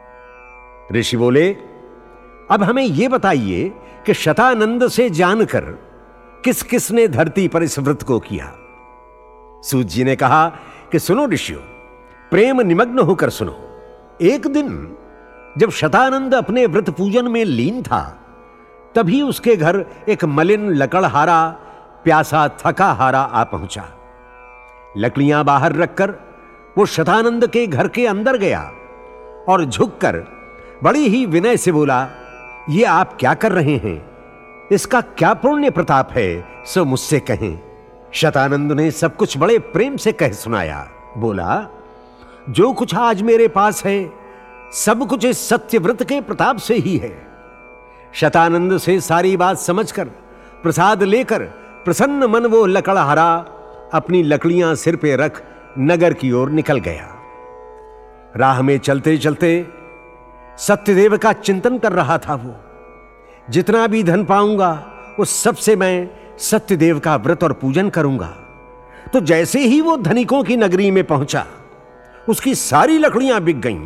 ऋषि बोले, अब हमें यह बताइए कि शतानंद से जानकर किस किस ने धरती पर इस व्रत को किया। सूत जी ने कहा कि सुनो ऋषियों, प्रेम निमग्न होकर सुनो। एक दिन जब शतानंद अपने व्रत पूजन में लीन था, तभी उसके घर एक मलिन लकड़हारा प्यासा थका हारा आ पहुंचा। लकड़ियां बाहर रखकर वो शतानंद के घर के अंदर गया और झुककर बड़ी ही विनय से बोला, ये आप क्या कर रहे हैं? इसका क्या पुण्य प्रताप है, सो मुझसे कहें। शतानंद ने सब कुछ बड़े प्रेम से कह सुनाया। बोला, जो कुछ आज मेरे पास है सब कुछ इस सत्य व्रत के प्रताप से ही है। शतानंद से सारी बात समझकर प्रसाद लेकर प्रसन्न मन वो लकड़हारा अपनी लकड़ियां सिर पे रख नगर की ओर निकल गया। राह में चलते चलते सत्यदेव का चिंतन कर रहा था। वो जितना भी धन पाऊंगा उस सब से मैं सत्यदेव का व्रत और पूजन करूंगा। तो जैसे ही वो धनिकों की नगरी में पहुंचा, उसकी सारी लकड़ियां बिक गईं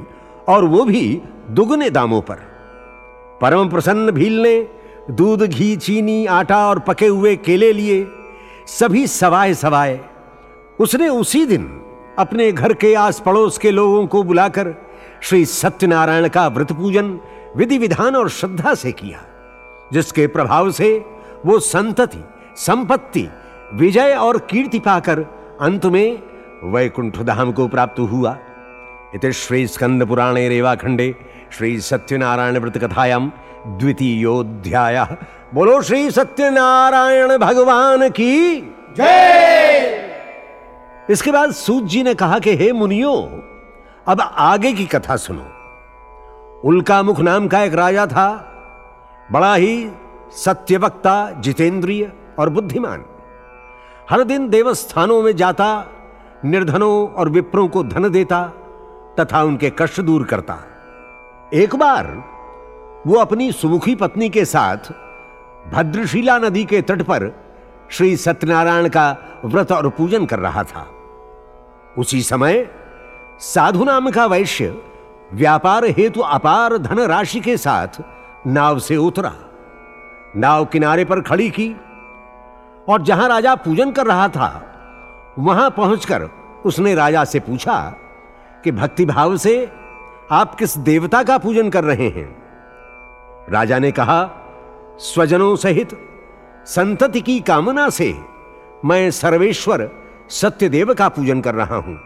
और वो भी दुगने दामों पर। परम प्रसन्न भील ने दूध, घी, चीनी, आटा और पके हुए केले लिए, सभी सवाए सवाए। उसने उसी दिन अपने घर के आस पड़ोस के लोगों को बुलाकर श्री सत्यनारायण का व्रत पूजन विधि विधान और श्रद्धा से किया, जिसके प्रभाव से वो संतति, संपत्ति, विजय और कीर्ति पाकर अंत में वैकुंठ धाम को प्राप्त हुआ। इति श्री स्कंद पुराणे रेवाखंडे श्री सत्यनारायण व्रत कथायाम द्वितीयोध्यायः। बोलो श्री सत्यनारायण भगवान की जय। इसके बाद सूत जी ने कहा कि हे मुनियों, अब आगे की कथा सुनो। उल्कामुख नाम का एक राजा था, बड़ा ही सत्यवक्ता, जितेंद्रिय और बुद्धिमान। हर दिन देवस्थानों में जाता, निर्धनों और विप्रों को धन देता तथा उनके कष्ट दूर करता। एक बार वो अपनी सुमुखी पत्नी के साथ भद्रशिला नदी के तट पर श्री सत्यनारायण का व्रत और पूजन कर रहा था। उसी समय साधु नाम का वैश्य व्यापार हेतु अपार धन राशि के साथ नाव से उतरा, नाव किनारे पर खड़ी की और जहां राजा पूजन कर रहा था वहां पहुंचकर उसने राजा से पूछा कि भक्तिभाव से आप किस देवता का पूजन कर रहे हैं? राजा ने कहा, स्वजनों सहित संतति की कामना से मैं सर्वेश्वर सत्यदेव का पूजन कर रहा हूं।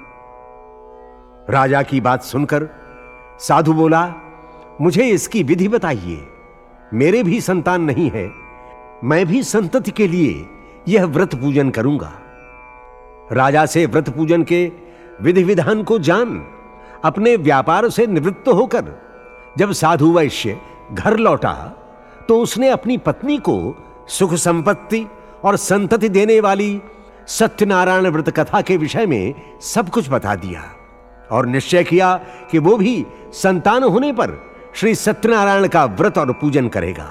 राजा की बात सुनकर साधु बोला, मुझे इसकी विधि बताइए। मेरे भी संतान नहीं है, मैं भी संतति के लिए यह व्रत पूजन करूंगा। राजा से व्रत पूजन के विधि विधान को जान अपने व्यापार से निवृत्त होकर जब साधु वैश्य घर लौटा तो उसने अपनी पत्नी को सुख संपत्ति और संतति देने वाली सत्यनारायण व्रत कथा के विषय में सब कुछ बता दिया और निश्चय किया कि वो भी संतान होने पर श्री सत्यनारायण का व्रत और पूजन करेगा।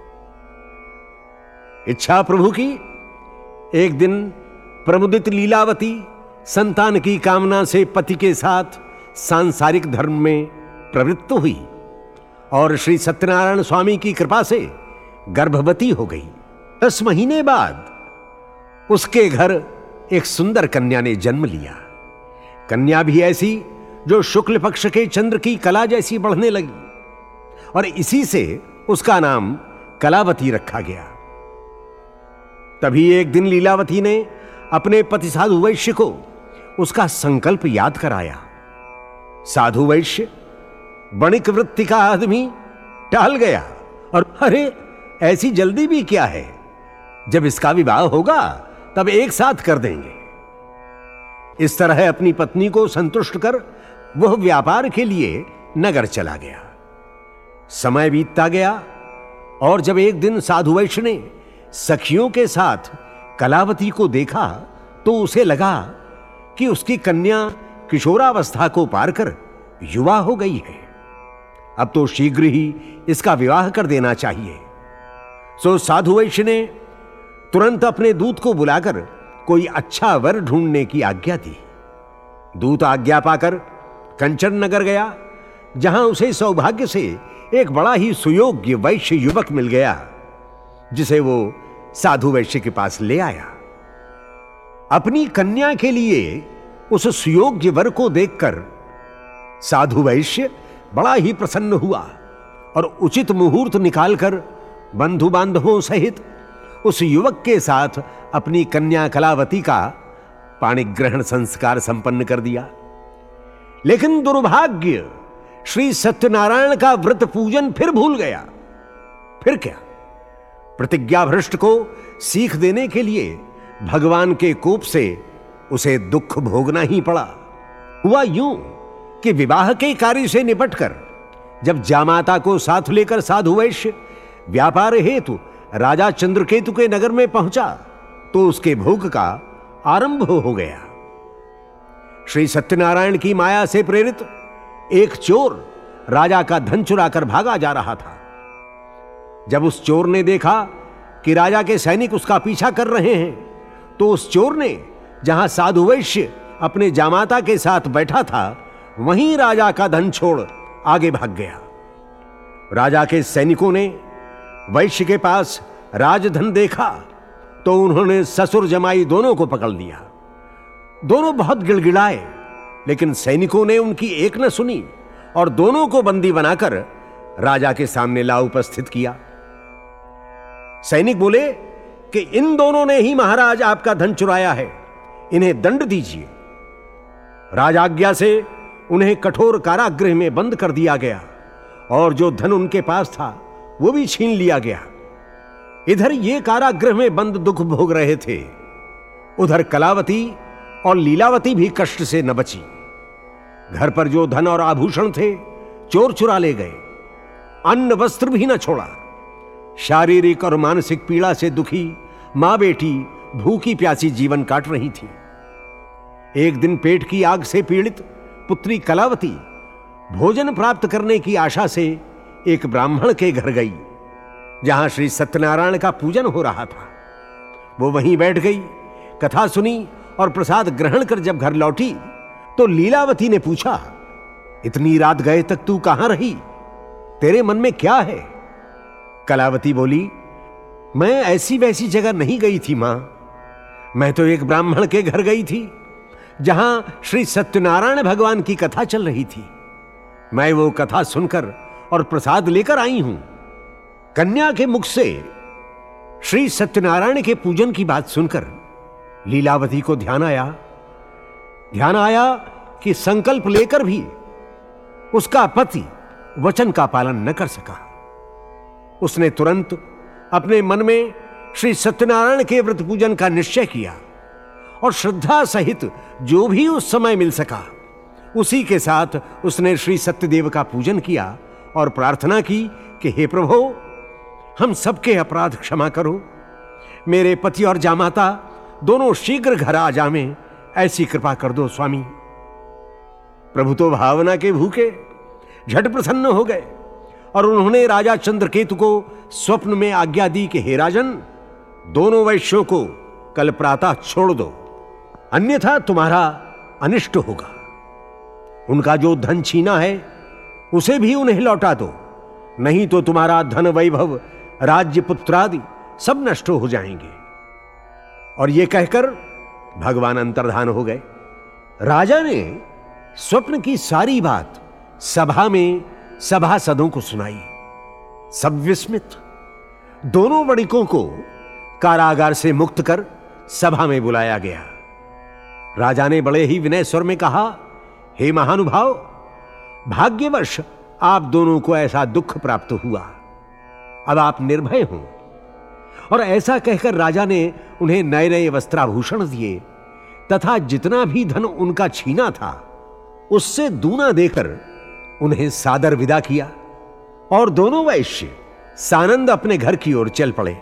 इच्छा प्रभु की एक दिन प्रमुदित लीलावती संतान की कामना से पति के साथ सांसारिक धर्म में प्रवृत्त हुई और श्री सत्यनारायण स्वामी की कृपा से गर्भवती हो गई। दस महीने बाद उसके घर एक सुंदर कन्या ने जन्म लिया। कन्या भी ऐसी जो शुक्ल पक्ष के चंद्र की कला जैसी बढ़ने लगी और इसी से उसका नाम कलावती रखा गया। तभी एक दिन लीलावती ने अपने पति साधु वैश्य को उसका संकल्प याद कराया। साधु वैश्य वणिक वृत्ति का आदमी टहल गया और अरे ऐसी जल्दी भी क्या है, जब इसका विवाह होगा तब एक साथ कर देंगे। इस तरह अपनी पत्नी को संतुष्ट कर वह व्यापार के लिए नगर चला गया। समय बीतता गया और जब एक दिन साधु वैश्य ने सखियों के साथ कलावती को देखा तो उसे लगा कि उसकी कन्या किशोरावस्था को पार कर युवा हो गई है, अब तो शीघ्र ही इसका विवाह कर देना चाहिए। सो साधु वैश्य ने तुरंत अपने दूत को बुलाकर कोई अच्छा वर ढूंढने की आज्ञा दी। दूत आज्ञा पाकर कंचन नगर गया, जहां उसे सौभाग्य से एक बड़ा ही सुयोग्य वैश्य युवक मिल गया, जिसे वो साधु वैश्य के पास ले आया। अपनी कन्या के लिए उस सुयोग्य वर को देखकर साधु वैश्य बड़ा ही प्रसन्न हुआ और उचित मुहूर्त निकालकर बंधु बांधवों सहित उस युवक के साथ अपनी कन्या कलावती का पाणिग्रहण संस्कार संपन्न कर दिया। लेकिन दुर्भाग्य, श्री सत्यनारायण का व्रत पूजन फिर भूल गया। फिर क्या, प्रतिज्ञा भ्रष्ट को सीख देने के लिए भगवान के कोप से उसे दुख भोगना ही पड़ा। हुआ यूं कि विवाह के कार्य से निपटकर जब जामाता को साथ लेकर साधु वैश्य व्यापार हेतु राजा चंद्रकेतु के नगर में पहुंचा तो उसके भोग का आरंभ हो गया। श्री सत्यनारायण की माया से प्रेरित एक चोर राजा का धन चुराकर भागा जा रहा था। जब उस चोर ने देखा कि राजा के सैनिक उसका पीछा कर रहे हैं तो उस चोर ने जहां साधु वैश्य अपने जामाता के साथ बैठा था वहीं राजा का धन छोड़ आगे भाग गया। राजा के सैनिकों ने वैश्य के पास राजधन देखा तो उन्होंने ससुर जमाई दोनों को पकड़ लिया। दोनों बहुत गिड़गिड़ाए, लेकिन सैनिकों ने उनकी एक न सुनी और दोनों को बंदी बनाकर राजा के सामने ला उपस्थित किया। सैनिक बोले कि इन दोनों ने ही महाराज आपका धन चुराया है, इन्हें दंड दीजिए। राजाज्ञा से उन्हें कठोर कारागृह में बंद कर दिया गया और जो धन उनके पास था वो भी छीन लिया गया। इधर ये कारागृह में बंद दुख भोग रहे थे, उधर कलावती और लीलावती भी कष्ट से न बची। घर पर जो धन और आभूषण थे चोर चुरा ले गए, अन्न वस्त्र भी न छोड़ा। शारीरिक और मानसिक पीड़ा से दुखी मां बेटी भूखी प्यासी जीवन काट रही थी। एक दिन पेट की आग से पीड़ित पुत्री कलावती भोजन प्राप्त करने की आशा से एक ब्राह्मण के घर गई, जहां श्री सत्यनारायण का पूजन हो रहा था। वो वहीं बैठ गई, कथा सुनी और प्रसाद ग्रहण कर जब घर लौटी तो लीलावती ने पूछा, इतनी रात गए तक तू कहां रही? तेरे मन में क्या है? कलावती बोली, मैं ऐसी वैसी जगह नहीं गई थी मां, मैं तो एक ब्राह्मण के घर गई थी जहां श्री सत्यनारायण भगवान की कथा चल रही थी। मैं वो कथा सुनकर और प्रसाद लेकर आई हूं। कन्या के मुख से श्री सत्यनारायण के पूजन की बात सुनकर लीलावती को ध्यान आया ध्यान आया कि संकल्प लेकर भी उसका पति वचन का पालन न कर सका। उसने तुरंत अपने मन में श्री सत्यनारायण के व्रत पूजन का निश्चय किया और श्रद्धा सहित जो भी उस समय मिल सका उसी के साथ उसने श्री सत्यदेव का पूजन किया और प्रार्थना की कि हे प्रभु, हम सबके अपराध क्षमा करो, मेरे पति और जामाता दोनों शीघ्र घर आ जावें, ऐसी कृपा कर दो स्वामी। प्रभु तो भावना के भूखे झट प्रसन्न हो गए और उन्होंने राजा चंद्रकेतु को स्वप्न में आज्ञा दी कि हे राजन, दोनों वैश्यों को कल प्रातः छोड़ दो, अन्यथा तुम्हारा अनिष्ट होगा। उनका जो धन छीना है उसे भी उन्हें लौटा दो, नहीं तो तुम्हारा धन वैभव राज्य पुत्रादि सब नष्ट हो जाएंगे। और यह कहकर भगवान अंतर्धान हो गए। राजा ने स्वप्न की सारी बात सभा में सभासदों को सुनाई। सब विस्मित। दोनों वणिकों को कारागार से मुक्त कर सभा में बुलाया गया। राजा ने बड़े ही विनय स्वर में कहा, हे महानुभाव, भाग्यवश आप दोनों को ऐसा दुख प्राप्त हुआ, अब आप निर्भय हों। और ऐसा कहकर राजा ने उन्हें नए नए वस्त्राभूषण दिए तथा जितना भी धन उनका छीना था उससे दूना देकर उन्हें सादर विदा किया और दोनों वैश्य सानंद अपने घर की ओर चल पड़े।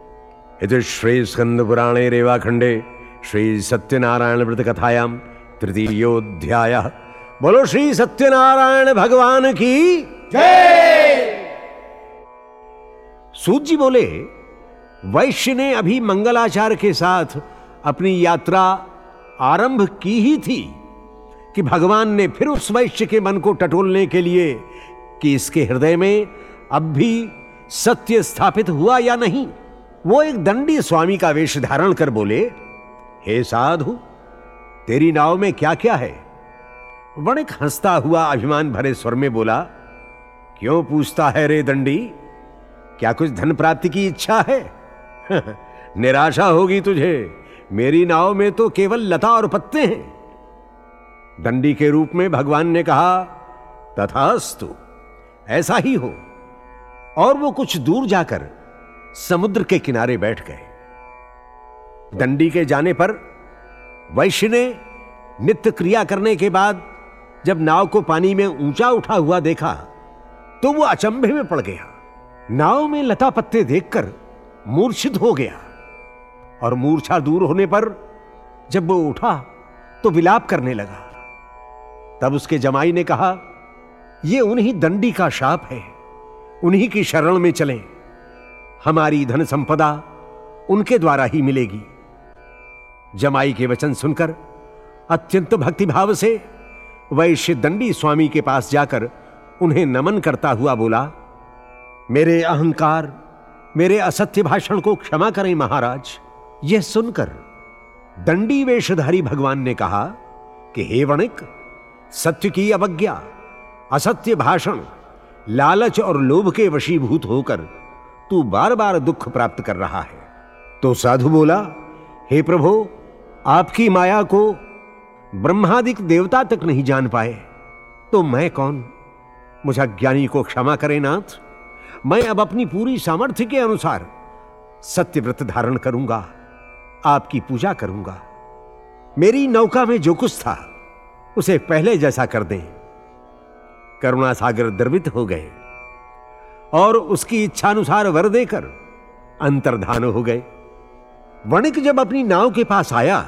इति श्री स्कंद पुराणे रेवाखंडे श्री सत्यनारायण व्रत कथायाम तृतीयोध्याय। बोलो श्री सत्यनारायण भगवान की जय। सूत जी बोले, वैश्य ने अभी मंगलाचार के साथ अपनी यात्रा आरंभ की ही थी कि भगवान ने फिर उस वैश्य के मन को टटोलने के लिए कि इसके हृदय में अब भी सत्य स्थापित हुआ या नहीं, वो एक दंडी स्वामी का वेश धारण कर बोले, हे साधु, तेरी नाव में क्या क्या है? वणिक हंसता हुआ अभिमान भरे स्वर में बोला, क्यों पूछता है रे दंडी, क्या कुछ धन प्राप्ति की इच्छा है? निराशा होगी तुझे, मेरी नाव में तो केवल लता और पत्ते हैं। दंडी के रूप में भगवान ने कहा, तथास्तु, ऐसा ही हो। और वो कुछ दूर जाकर समुद्र के किनारे बैठ गए। दंडी के जाने पर वैश्य ने नित्य क्रिया करने के बाद जब नाव को पानी में ऊंचा उठा हुआ देखा तो वो अचंभे में पड़ गया। नाव में लता पत्ते देखकर मूर्छित हो गया और मूर्छा दूर होने पर जब वो उठा तो विलाप करने लगा। तब उसके जमाई ने कहा, ये उन्हीं दंडी का शाप है, उन्हीं की शरण में चलें, हमारी धन संपदा उनके द्वारा ही मिलेगी। जमाई के वचन सुनकर अत्यंत भक्तिभाव से वैश्य दंडी स्वामी के पास जाकर उन्हें नमन करता हुआ बोला, मेरे अहंकार, मेरे असत्य भाषण को क्षमा करें महाराज। यह सुनकर दंडी वेशधारी भगवान ने कहा कि हे वणिक, सत्य की अवज्ञा, असत्य भाषण, लालच और लोभ के वशीभूत होकर तू बार बार दुख प्राप्त कर रहा है। तो साधु बोला, हे प्रभु, आपकी माया को ब्रह्मादिक देवता तक नहीं जान पाए तो मैं कौन? मुझे ज्ञानी को क्षमा करें नाथ। मैं अब अपनी पूरी सामर्थ्य के अनुसार सत्यव्रत धारण करूंगा, आपकी पूजा करूंगा। मेरी नौका में जो कुछ था उसे पहले जैसा कर दें। करुणा सागर द्रवित हो गए और उसकी इच्छानुसार वर देकर अंतर्धान हो गए। वणिक जब अपनी नाव के पास आया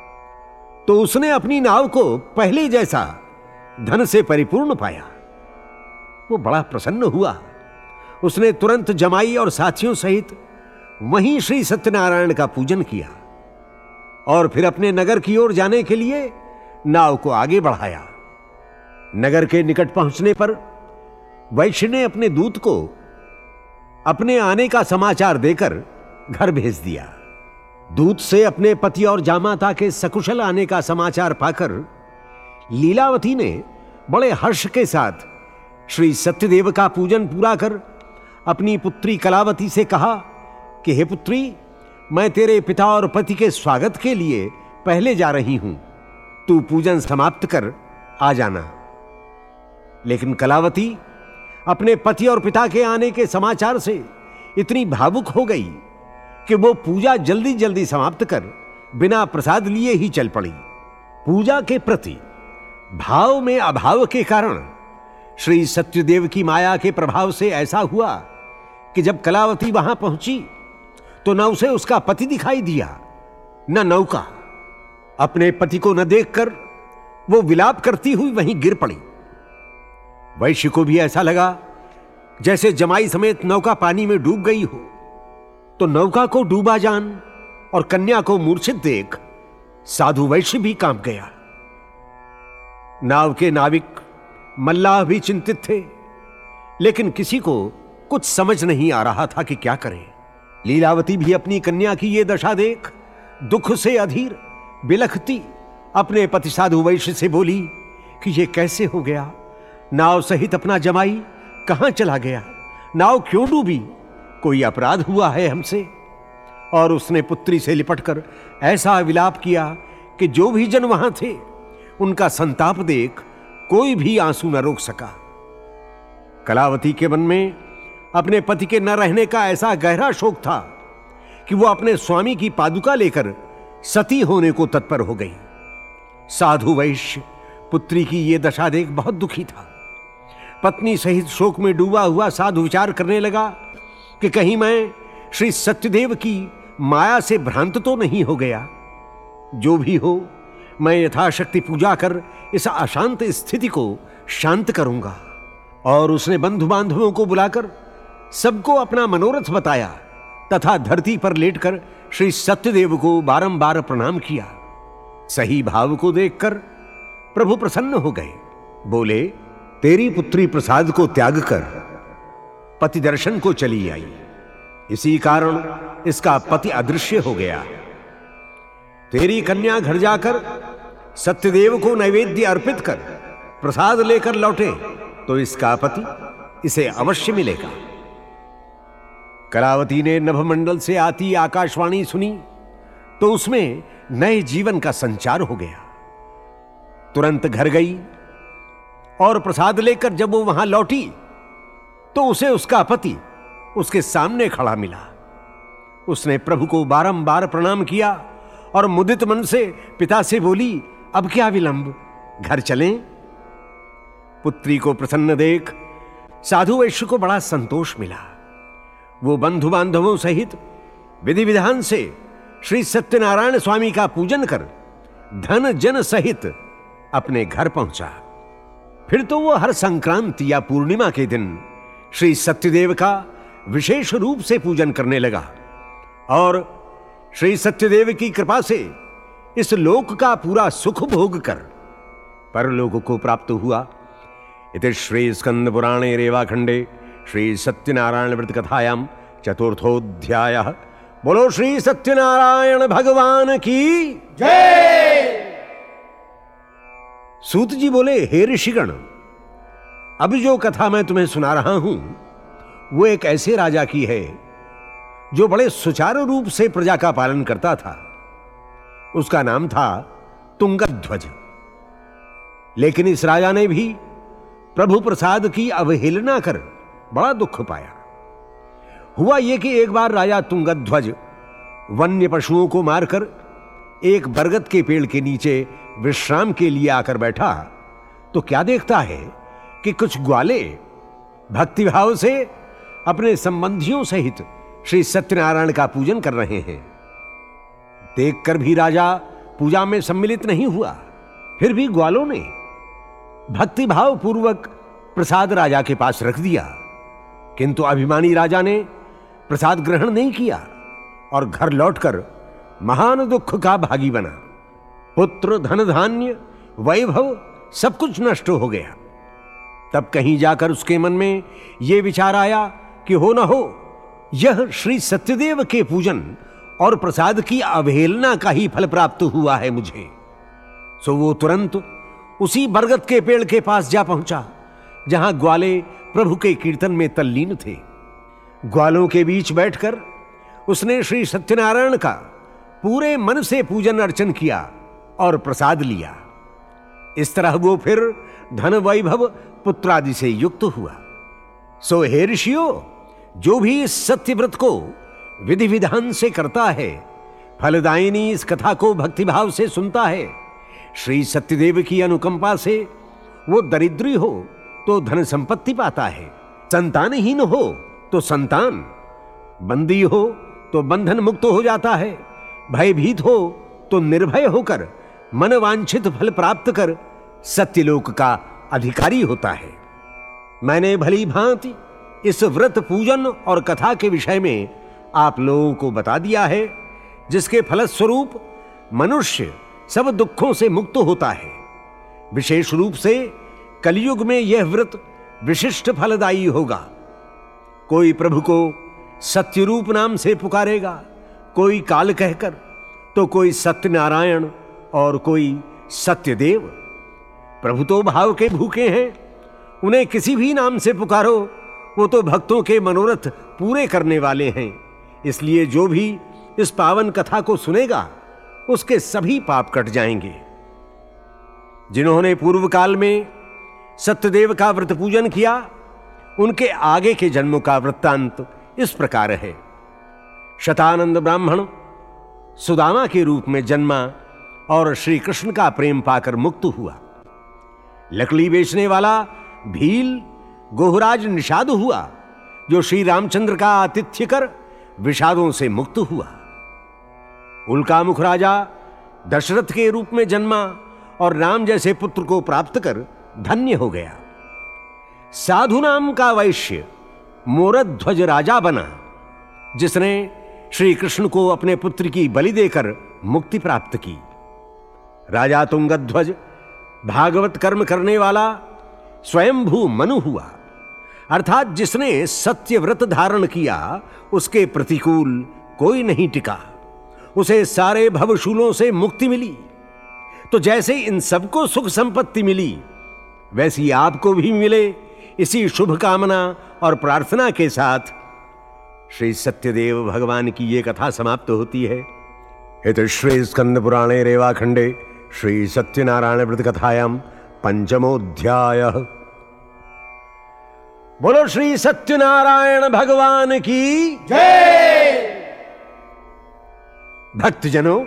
तो उसने अपनी नाव को पहले जैसा धन से परिपूर्ण पाया। वो बड़ा प्रसन्न हुआ। उसने तुरंत जमाई और साथियों सहित वहीं श्री सत्यनारायण का पूजन किया और फिर अपने नगर की ओर जाने के लिए नाव को आगे बढ़ाया। नगर के निकट पहुंचने पर वैश्य ने अपने दूत को अपने आने का समाचार देकर घर भेज दिया। दूत से अपने पति और जामाता के सकुशल आने का समाचार पाकर लीलावती ने बड़े हर्ष के साथ श्री सत्यदेव का पूजन पूरा कर अपनी पुत्री कलावती से कहा कि हे पुत्री, मैं तेरे पिता और पति के स्वागत के लिए पहले जा रही हूं, तू पूजन समाप्त कर आ जाना। लेकिन कलावती अपने पति और पिता के आने के समाचार से इतनी भावुक हो गई कि वो पूजा जल्दी जल्दी समाप्त कर बिना प्रसाद लिए ही चल पड़ी। पूजा के प्रति भाव में अभाव के कारण श्री सत्यदेव की माया के प्रभाव से ऐसा हुआ कि जब कलावती वहां पहुंची तो न उसे उसका पति दिखाई दिया न नौका। अपने पति को न देखकर वो विलाप करती हुई वहीं गिर पड़ी। वैश्य को भी ऐसा लगा जैसे जमाई समेत नौका पानी में डूब गई हो। तो नौका को डूबा जान और कन्या को मूर्छित देख साधु वैश्य भी कांप गया। नाव के नाविक मल्लाह भी चिंतित थे, लेकिन किसी को कुछ समझ नहीं आ रहा था कि क्या करें। लीलावती भी अपनी कन्या की यह दशा देख दुख से अधीर बिलखती अपने पति साधु वैश्य से बोली कि यह कैसे हो गया? नाव सहित अपना जमाई कहां चला गया? नाव क्यों डूबी? कोई अपराध हुआ है हमसे? और उसने पुत्री से लिपटकर ऐसा विलाप किया कि जो भी जन वहां थे उनका संताप देख कोई भी आंसू न रोक सका। कलावती के मन में अपने पति के न रहने का ऐसा गहरा शोक था कि वो अपने स्वामी की पादुका लेकर सती होने को तत्पर हो गई। साधु वैश्य पुत्री की यह दशा देख बहुत दुखी था। पत्नी सहित शोक में डूबा हुआ साधु विचार करने लगा कि कहीं मैं श्री सत्यदेव की माया से भ्रांत तो नहीं हो गया। जो भी हो, मैं यथाशक्ति पूजा कर इस अशांत स्थिति को शांत करूंगा। और उसने बंधु बांधवों को बुलाकर सबको अपना मनोरथ बताया तथा धरती पर लेटकर श्री सत्यदेव को बारंबार प्रणाम किया। सही भाव को देखकर प्रभु प्रसन्न हो गए। बोले, तेरी पुत्री प्रसाद को त्याग कर पति दर्शन को चली आई, इसी कारण इसका पति अदृश्य हो गया। तेरी कन्या घर जाकर सत्यदेव को नैवेद्य अर्पित कर प्रसाद लेकर लौटे तो इसका पति इसे अवश्य मिलेगा। कलावती ने नभमंडल से आती आकाशवाणी सुनी तो उसमें नए जीवन का संचार हो गया। तुरंत घर गई और प्रसाद लेकर जब वो वहां लौटी तो उसे उसका पति उसके सामने खड़ा मिला। उसने प्रभु को बारंबार प्रणाम किया और मुदित मन से पिता से बोली, अब क्या विलंब, घर चलें? पुत्री को प्रसन्न देख साधु वैश्य को बड़ा संतोष मिला। वो बंधु बांधवों सहित विधि विधान से श्री सत्यनारायण स्वामी का पूजन कर धन जन सहित अपने घर पहुंचा। फिर तो वो हर संक्रांति या पूर्णिमा के दिन श्री सत्यदेव का विशेष रूप से पूजन करने लगा और श्री सत्यदेव की कृपा से इस लोक का पूरा सुख भोग कर परलोक को प्राप्त हुआ। इति श्री स्कंद पुराणे रेवाखंडे श्री सत्यनारायण व्रत कथायां चतुर्थोध्यायः। बोलो श्री सत्यनारायण भगवान की जय। सूत जी बोले, हे ऋषिगण, अब जो कथा मैं तुम्हें सुना रहा हूं वो एक ऐसे राजा की है जो बड़े सुचारू रूप से प्रजा का पालन करता था। उसका नाम था तुंगध्वज। लेकिन इस राजा ने भी प्रभु प्रसाद की अवहेलना कर बड़ा दुख पाया। हुआ यह कि एक बार राजा तुंगध्वज वन्य पशुओं को मारकर एक बरगद के पेड़ के नीचे विश्राम के लिए आकर बैठा तो क्या देखता है कि कुछ ग्वाले भक्तिभाव से अपने संबंधियों सहित श्री सत्यनारायण का पूजन कर रहे हैं। देखकर भी राजा पूजा में सम्मिलित नहीं हुआ। फिर भी ग्वालों ने भक्तिभाव पूर्वक प्रसाद राजा के पास रख दिया, किंतु अभिमानी राजा ने प्रसाद ग्रहण नहीं किया और घर लौटकर महान दुख का भागी बना। पुत्र, धन धान्य, वैभव सब कुछ नष्ट हो गया। तब कहीं जाकर उसके मन में यह विचार आया कि हो न हो यह श्री सत्यदेव के पूजन और प्रसाद की अवहेलना का ही फल प्राप्त हुआ है मुझे। सो वो तुरंत उसी बरगद के पेड़ के पास जा पहुंचा जहां ग्वाले प्रभु के कीर्तन में तल्लीन थे। ग्वालों के बीच बैठकर उसने श्री सत्यनारायण का पूरे मन से पूजन अर्चन किया और प्रसाद लिया। इस तरह वो फिर धन, वैभव, पुत्र आदि से युक्त हुआ। सो हे ऋषियों, जो भी इस सत्यव्रत को विधि विधान से करता है, फलदायिनी इस कथा को भक्तिभाव से सुनता है, श्री सत्यदेव की अनुकंपा से वो दरिद्री हो तो धन संपत्ति पाता है, संतानहीन हो तो संतान, बंदी हो तो बंधन मुक्त हो जाता है, भयभीत हो तो निर्भय होकर मनवांछित फल प्राप्त कर सत्यलोक का अधिकारी होता है। मैंने भली भांति इस व्रत, पूजन और कथा के विषय में आप लोगों को बता दिया है, जिसके फलस्वरूप मनुष्य सब दुखों से मुक्त होता है। विशेष रूप से कलयुग में यह व्रत विशिष्ट फलदायी होगा। कोई प्रभु को सत्यरूप नाम से पुकारेगा, कोई काल कहकर, तो कोई सत्यनारायण और कोई सत्यदेव। प्रभु तो भाव के भूखे हैं, उन्हें किसी भी नाम से पुकारो, वो तो भक्तों के मनोरथ पूरे करने वाले हैं। इसलिए जो भी इस पावन कथा को सुनेगा उसके सभी पाप कट जाएंगे। जिन्होंने पूर्व काल में सत्यदेव का व्रत पूजन किया, उनके आगे के जन्मों का वृत्तांत इस प्रकार है। शतानंद ब्राह्मण सुदामा के रूप में जन्मा और श्री कृष्ण का प्रेम पाकर मुक्त हुआ। लकड़ी बेचने वाला भील गोहराज निषाद हुआ, जो श्री रामचंद्र का आतिथ्य कर विषादों से मुक्त हुआ। उल्कामुख राजा दशरथ के रूप में जन्मा और राम जैसे पुत्र को प्राप्त कर धन्य हो गया। साधु नाम का वैश्य मोरध्वज राजा बना, जिसने श्री कृष्ण को अपने पुत्र की बलि देकर मुक्ति प्राप्त की। राजा तुंगध्वज भागवत कर्म करने वाला स्वयंभू मनु हुआ, अर्थात जिसने सत्य व्रत धारण किया उसके प्रतिकूल कोई नहीं टिका, उसे सारे भवशूलों से मुक्ति मिली। तो जैसे इन सबको सुख संपत्ति मिली, वैसी आपको भी मिले, इसी शुभ कामना और प्रार्थना के साथ श्री सत्यदेव भगवान की ये कथा समाप्त होती है। इत श्री स्कंद पुराणे रेवाखंडे श्री सत्यनारायण व्रत कथायां पंचमोध्यायः। बोलो श्री सत्यनारायण भगवान की जय। भक्तजनों,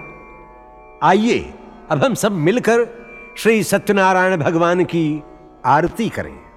आइए अब हम सब मिलकर श्री सत्यनारायण भगवान की आरती करें।